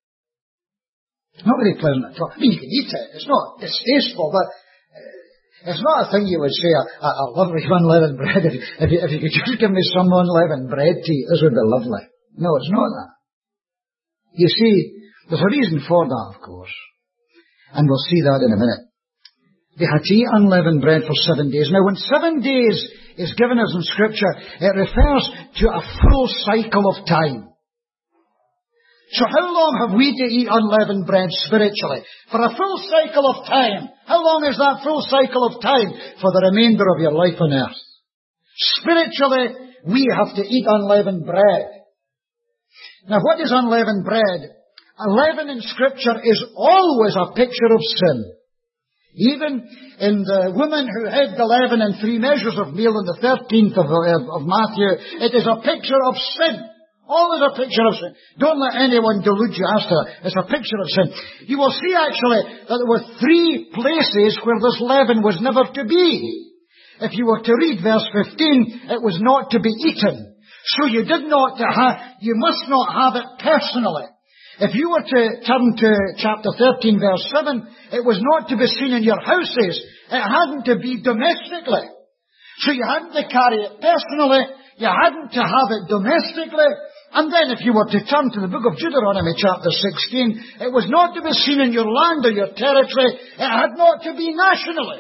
Not very pleasant at all. I mean, you can eat it. It's not distasteful, but it's not a thing you would say, a, a lovely unleavened bread. If, if, you, if you could just give me some unleavened bread to eat, this would be lovely. No, it's not that. You see, there's a reason for that, of course. And we'll see that in a minute. They had to eat unleavened bread for seven days. Now, when seven days is given us in Scripture, it refers to a full cycle of time. So how long have we to eat unleavened bread spiritually? For a full cycle of time. How long is that full cycle of time? For the remainder of your life on earth. Spiritually, we have to eat unleavened bread. Now, what is unleavened bread? Leaven in Scripture is always a picture of sin. Even in the woman who hid the leaven in three measures of meal in the thirteenth of, of Matthew, it is a picture of sin. Always a picture of sin. Don't let anyone delude you as to that. It's a picture of sin. You will see actually that there were three places where this leaven was never to be. If you were to read verse fifteen, it was not to be eaten. So you did not have, you must not have it personally. If you were to turn to chapter thirteen, verse seven, it was not to be seen in your houses. It hadn't to be domestically. So you hadn't to carry it personally. You hadn't to have it domestically. And then if you were to turn to the book of Deuteronomy, chapter sixteen, it was not to be seen in your land or your territory. It had not to be nationally.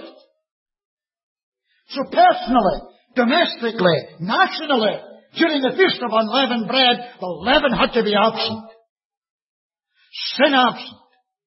So personally, domestically, nationally, during the Feast of Unleavened Bread, the leaven had to be absent. Sin absent.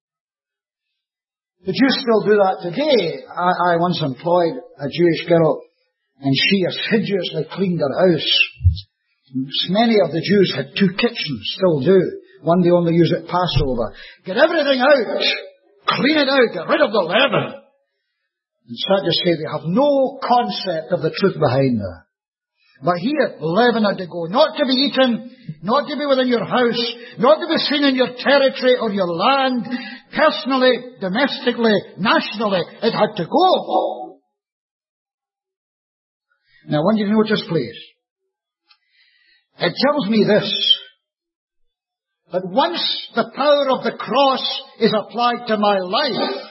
The Jews still do that today. I, I once employed a Jewish girl, and she assiduously cleaned her house. Many of the Jews had two kitchens, still do. One they only use at Passover. Get everything out. Clean it out. Get rid of the leaven. And sad to say, they have no concept of the truth behind that. But here, leaven had to go. Not to be eaten, not to be within your house, not to be seen in your territory or your land. Personally, domestically, nationally, it had to go. Now, I want you to notice, please. It tells me this, that once the power of the cross is applied to my life,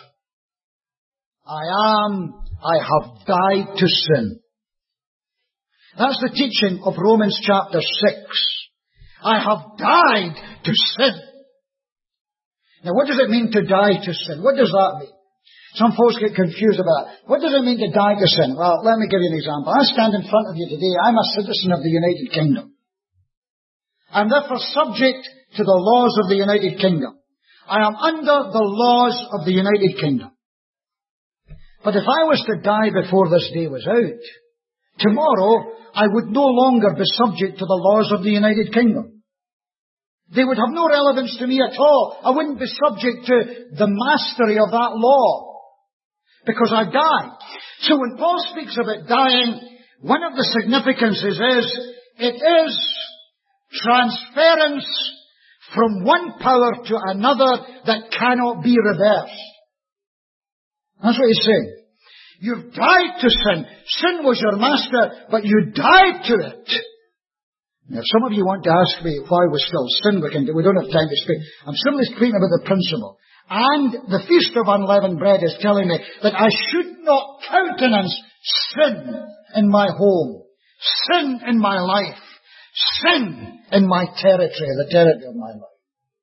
I am, I have died to sin. That's the teaching of Romans chapter six. I have died to sin. Now, what does it mean to die to sin? What does that mean? Some folks get confused about it. What does it mean to die to sin? Well, let me give you an example. I stand in front of you today. I'm a citizen of the United Kingdom. I'm therefore subject to the laws of the United Kingdom. I am under the laws of the United Kingdom. But if I was to die before this day was out, tomorrow I would no longer be subject to the laws of the United Kingdom. They would have no relevance to me at all. I wouldn't be subject to the mastery of that law, because I died. So when Paul speaks about dying, one of the significances is, it is transference from one power to another that cannot be reversed. That's what he's saying. You've died to sin. Sin was your master, but you died to it. Now, if some of you want to ask me why we still sin, we can do. We don't have time to speak. I'm simply speaking about the principle. And the Feast of Unleavened Bread is telling me that I should not countenance sin in my home, sin in my life, sin in my territory, the territory of my life.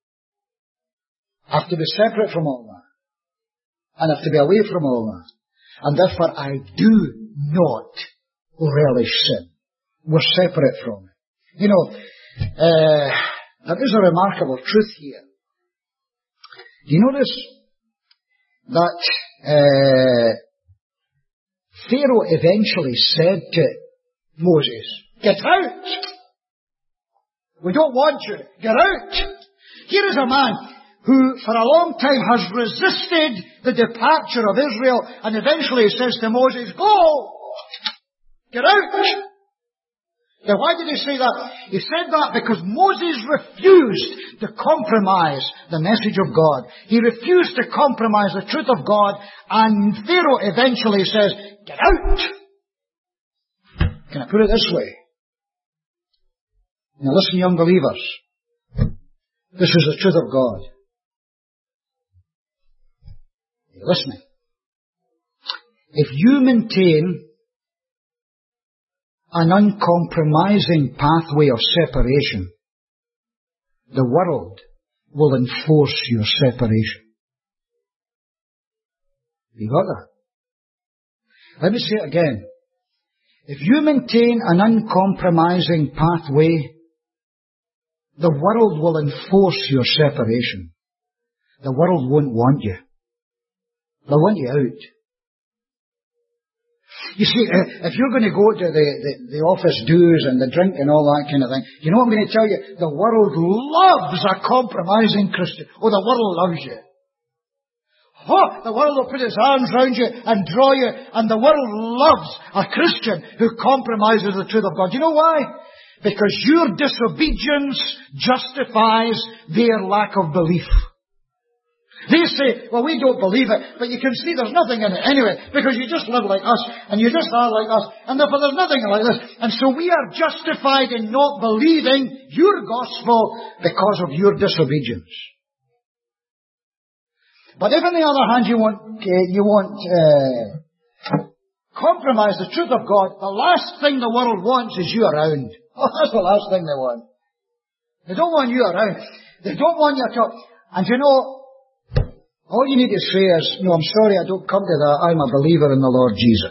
I have to be separate from all that. And I have to be away from all that. And therefore I do not relish sin. We're separate from it. You know, uh, there is a remarkable truth here. Do you notice that uh, Pharaoh eventually said to Moses, "Get out! We don't want you. Get out!" Here is a man who for a long time has resisted the departure of Israel, and eventually says to Moses, "Go! Get out!" Now, why did he say that? He said that because Moses refused to compromise the message of God. He refused to compromise the truth of God, and Pharaoh eventually says, "Get out!" Can I put it this way? Now listen, young believers. This is the truth of God. Are you listening? If you maintain an uncompromising pathway of separation, the world will enforce your separation. You got that? Let me say it again. If you maintain an uncompromising pathway, the world will enforce your separation. The world won't want you. They'll want you out. You see, if you're going to go to the, the, the office dues and the drink and all that kind of thing, you know what I'm going to tell you? The world loves a compromising Christian. Oh, the world loves you. Oh, the world will put its arms around you and draw you, and the world loves a Christian who compromises the truth of God. You know why? Because your disobedience justifies their lack of belief. They say, well, we don't believe it, but you can see there's nothing in it anyway, because you just live like us, and you just are like us, and therefore there's nothing like this. And so we are justified in not believing your gospel because of your disobedience. But if on the other hand you want, uh, you want, uh, compromise the truth of God, the last thing the world wants is you around. Oh, that's the last thing they want. They don't want you around. They don't want you to talk. And you know, all you need to say is, no, I'm sorry, I don't come to that. I'm a believer in the Lord Jesus.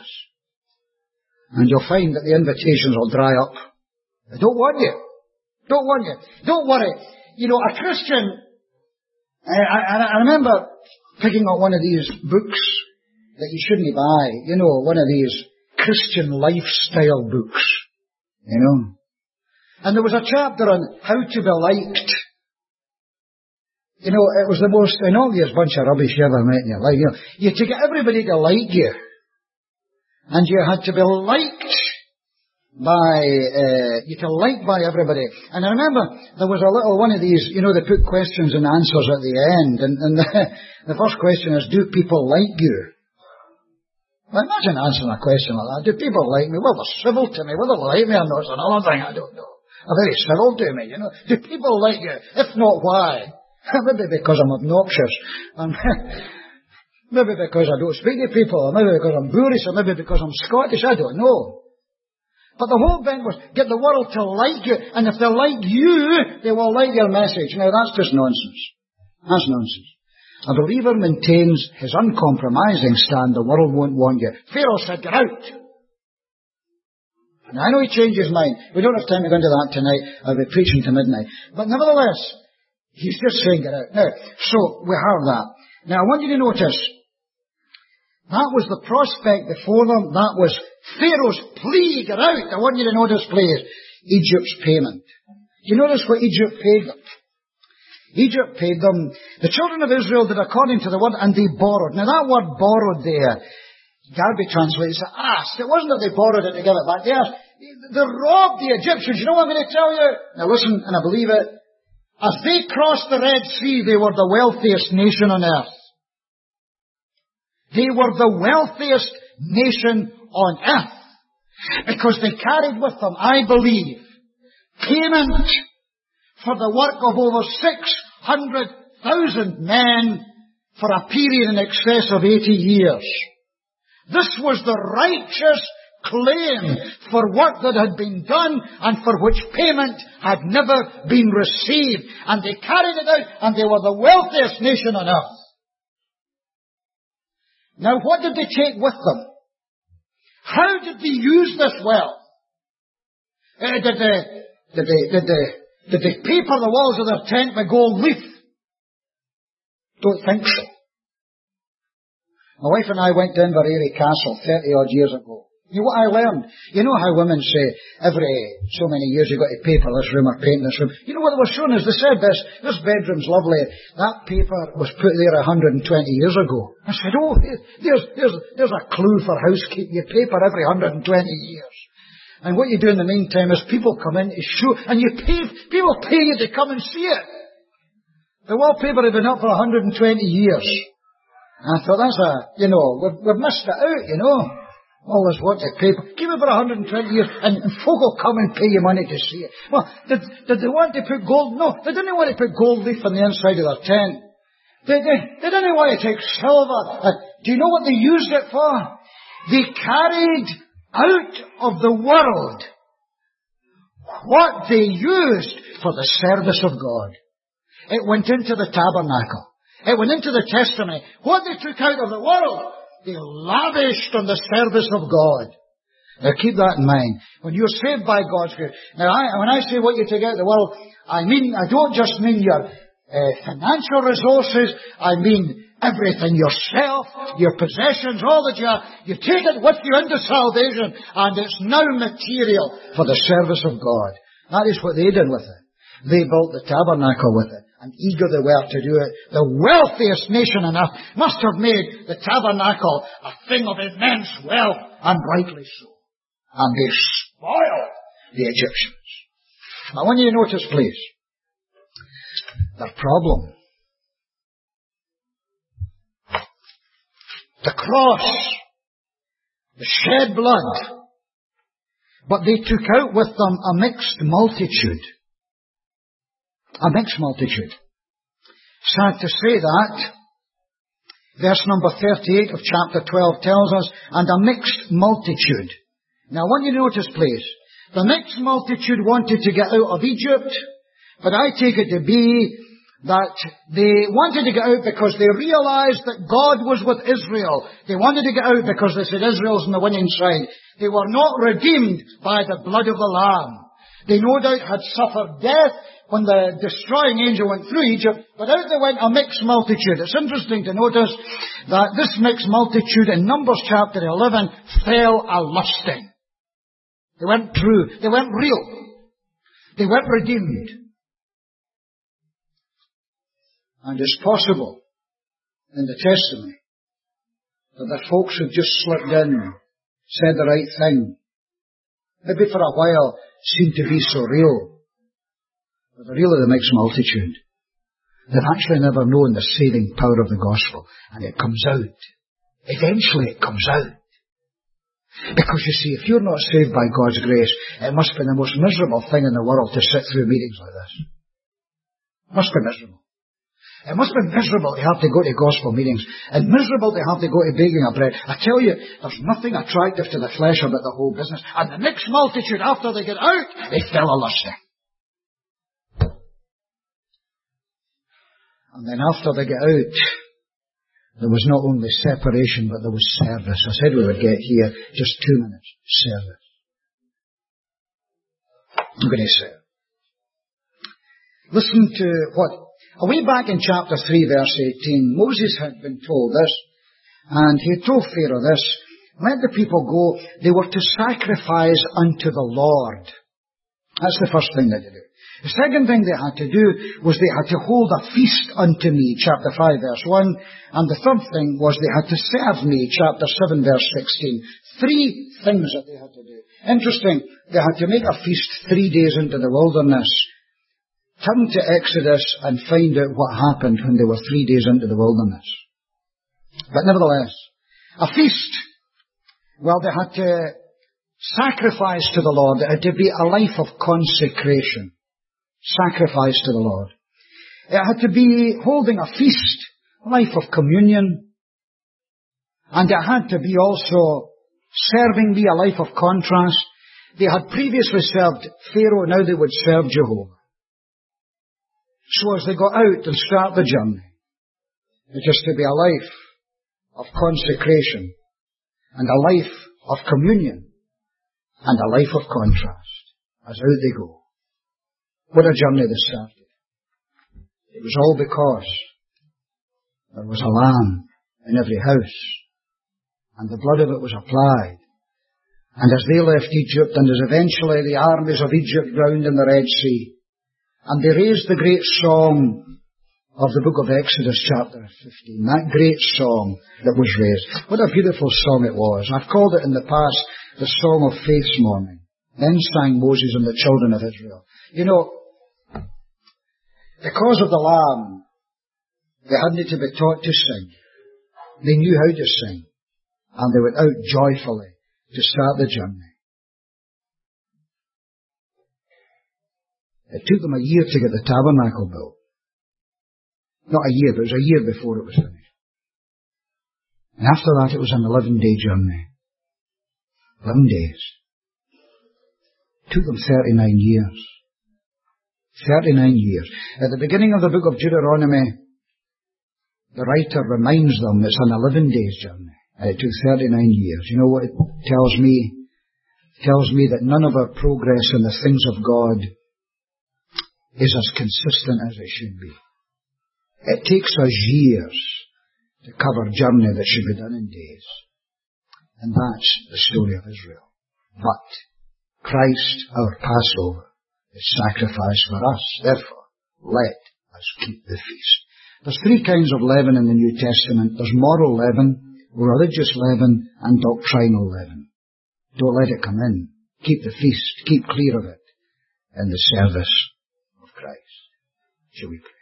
And you'll find that the invitations will dry up. They don't want you. Don't want you. Don't worry. You know, a Christian, I, I, I remember picking up one of these books that you shouldn't buy. You know, one of these Christian lifestyle books. You know. And there was a chapter on how to be liked. You know, it was the most innocuous bunch of rubbish you ever met in your life. You know, you had to get everybody to like you. And you had to be liked by, uh, you to like by everybody. And I remember there was a little one of these, you know, they put questions and answers at the end. And, and the, the first question is, do people like you? Well, imagine answering a question like that. Do people like me? Well, they're civil to me. Whether they like me or not is another thing, I don't know. They're very civil to me, you know. Do people like you? If not, why? Maybe because I'm obnoxious. Um, maybe because I don't speak to people. Or maybe because I'm boorish. Or maybe because I'm Scottish. I don't know. But the whole thing was get the world to like you. And if they like you, they will like your message. Now that's just nonsense. That's nonsense. A believer maintains his uncompromising stand. The world won't want you. Pharaoh said, get out. Now I know he changed his mind. We don't have time to go into that tonight. I'll be preaching to midnight. But nevertheless, he's just saying it out. Now, so we have that. Now I want you to notice, that was the prospect before them. That was Pharaoh's plea, get out. I want you to notice, please, Egypt's payment. You notice what Egypt paid them? Egypt paid them. The children of Israel did according to the word, and they borrowed. Now that word borrowed there, Darby translates it, asked. It wasn't that they borrowed it to give it back. They asked. They robbed the Egyptians. You know what I'm going to tell you? Now listen, and I believe it. As they crossed the Red Sea, they were the wealthiest nation on earth. They were the wealthiest nation on earth. Because they carried with them, I believe, payment for the work of over six hundred thousand men for a period in excess of eighty years. This was the righteous claim for work that had been done and for which payment had never been received. And they carried it out, and they were the wealthiest nation on earth. Now what did they take with them? How did they use this wealth? Uh, did, they, did, they, did, they, did they paper the walls of their tent with gold leaf? Don't think so. My wife and I went to Inverary Castle thirty odd years ago. You know what I learned? You know how women say, every so many years you've got to paper this room or paint this room. You know what they were showing us? They said this, this bedroom's lovely. That paper was put there one hundred twenty years ago. I said, oh, there's, there's, there's a clue for housekeeping. You paper every one hundred twenty years. And what you do in the meantime is people come in to show, and you pay, people pay you to come and see it. The wallpaper had been up for one hundred twenty years. And I thought, that's a, you know, we've, we've missed it out, you know. All this what they pay. Give it for one hundred twenty years, and, and folk will come and pay you money to see it. Well, did, did they want to put gold? No, they didn't want to put gold leaf on the inside of their tent. They, they, they didn't want to take silver. Uh, do you know what they used it for? They carried out of the world what they used for the service of God. It went into the tabernacle. It went into the testimony. What they took out of the world, they lavished on the service of God. Now keep that in mind. When you're saved by God's grace. Now I, when I say what you take out of the world, I mean, I don't just mean your uh, financial resources. I mean everything. Yourself, your possessions, all that you have. You take it with you into salvation, and it's now material for the service of God. That is what they did with it. They built the tabernacle with it, and eager they were to do it. The wealthiest nation on earth must have made the tabernacle a thing of immense wealth, and rightly so. And they spoiled the Egyptians. Now, I want you to notice, please, their problem. The cross, the shed blood, but they took out with them a mixed multitude. A mixed multitude. Sad to say that. Verse number thirty-eight of chapter twelve tells us, and a mixed multitude. Now I want you to notice, please, the mixed multitude wanted to get out of Egypt, but I take it to be that they wanted to get out because they realized that God was with Israel. They wanted to get out because they said Israel's on the winning side. They were not redeemed by the blood of the Lamb. They no doubt had suffered death when the destroying angel went through Egypt, but out they went a mixed multitude. It's interesting to notice that this mixed multitude in Numbers chapter eleven fell a-lusting. They weren't true. They weren't real. They weren't redeemed. And it's possible in the testimony that the folks who just slipped in, said the right thing, maybe for a while seemed to be so real, but they're really the mixed multitude. They've actually never known the saving power of the gospel, and it comes out. Eventually it comes out. Because you see, if you're not saved by God's grace, it must be the most miserable thing in the world to sit through meetings like this. It must be miserable. It must be miserable to have to go to gospel meetings, and miserable to have to go to baking of bread. I tell you, there's nothing attractive to the flesh about the whole business. And the mixed multitude, after they get out, they fell a-lusting. And then after they get out, there was not only separation, but there was service. I said we would get here just two minutes. Service. I'm going to say it. Listen to what... Away back in chapter three, verse eighteen, Moses had been told this, and he had told Pharaoh this, let the people go, they were to sacrifice unto the Lord. That's the first thing they had to do. The second thing they had to do was they had to hold a feast unto me, chapter five, verse one, and the third thing was they had to serve me, chapter seven, verse sixteen. Three things that they had to do. Interesting, they had to make a feast three days into the wilderness. Turn to Exodus and find out what happened when they were three days into the wilderness. But nevertheless, a feast. Well, they had to sacrifice to the Lord. It had to be a life of consecration. Sacrifice to the Lord. It had to be holding a feast, a life of communion. And it had to be also serving me, a life of contrast. They had previously served Pharaoh, now they would serve Jehovah. So as they go out and start the journey, it is to be a life of consecration, and a life of communion, and a life of contrast, as out they go. What a journey they started. It was all because there was a lamb in every house, and the blood of it was applied. And as they left Egypt, and as eventually the armies of Egypt drowned in the Red Sea, and they raised the great song of the book of Exodus chapter fifteen. That great song that was raised. What a beautiful song it was. I've called it in the past the Song of Faith's Morning. Then sang Moses and the children of Israel. You know, because of the Lamb, they hadn't to be taught to sing. They knew how to sing. And they went out joyfully to start the journey. It took them a year to get the tabernacle built. Not a year, but it was a year before it was finished. And after that it was an eleven-day journey. Eleven days. It took them thirty-nine years. Thirty-nine years. At the beginning of the book of Deuteronomy, the writer reminds them it's an eleven days journey. And it took thirty-nine years. You know what it tells me? It tells me that none of our progress in the things of God is as consistent as it should be. It takes us years to cover a journey that should be done in days. And that's the story of Israel. But Christ, our Passover, is sacrificed for us. Therefore, let us keep the feast. There's three kinds of leaven in the New Testament. There's moral leaven, religious leaven, and doctrinal leaven. Don't let it come in. Keep the feast. Keep clear of it in the service of Christ. Shall we pray?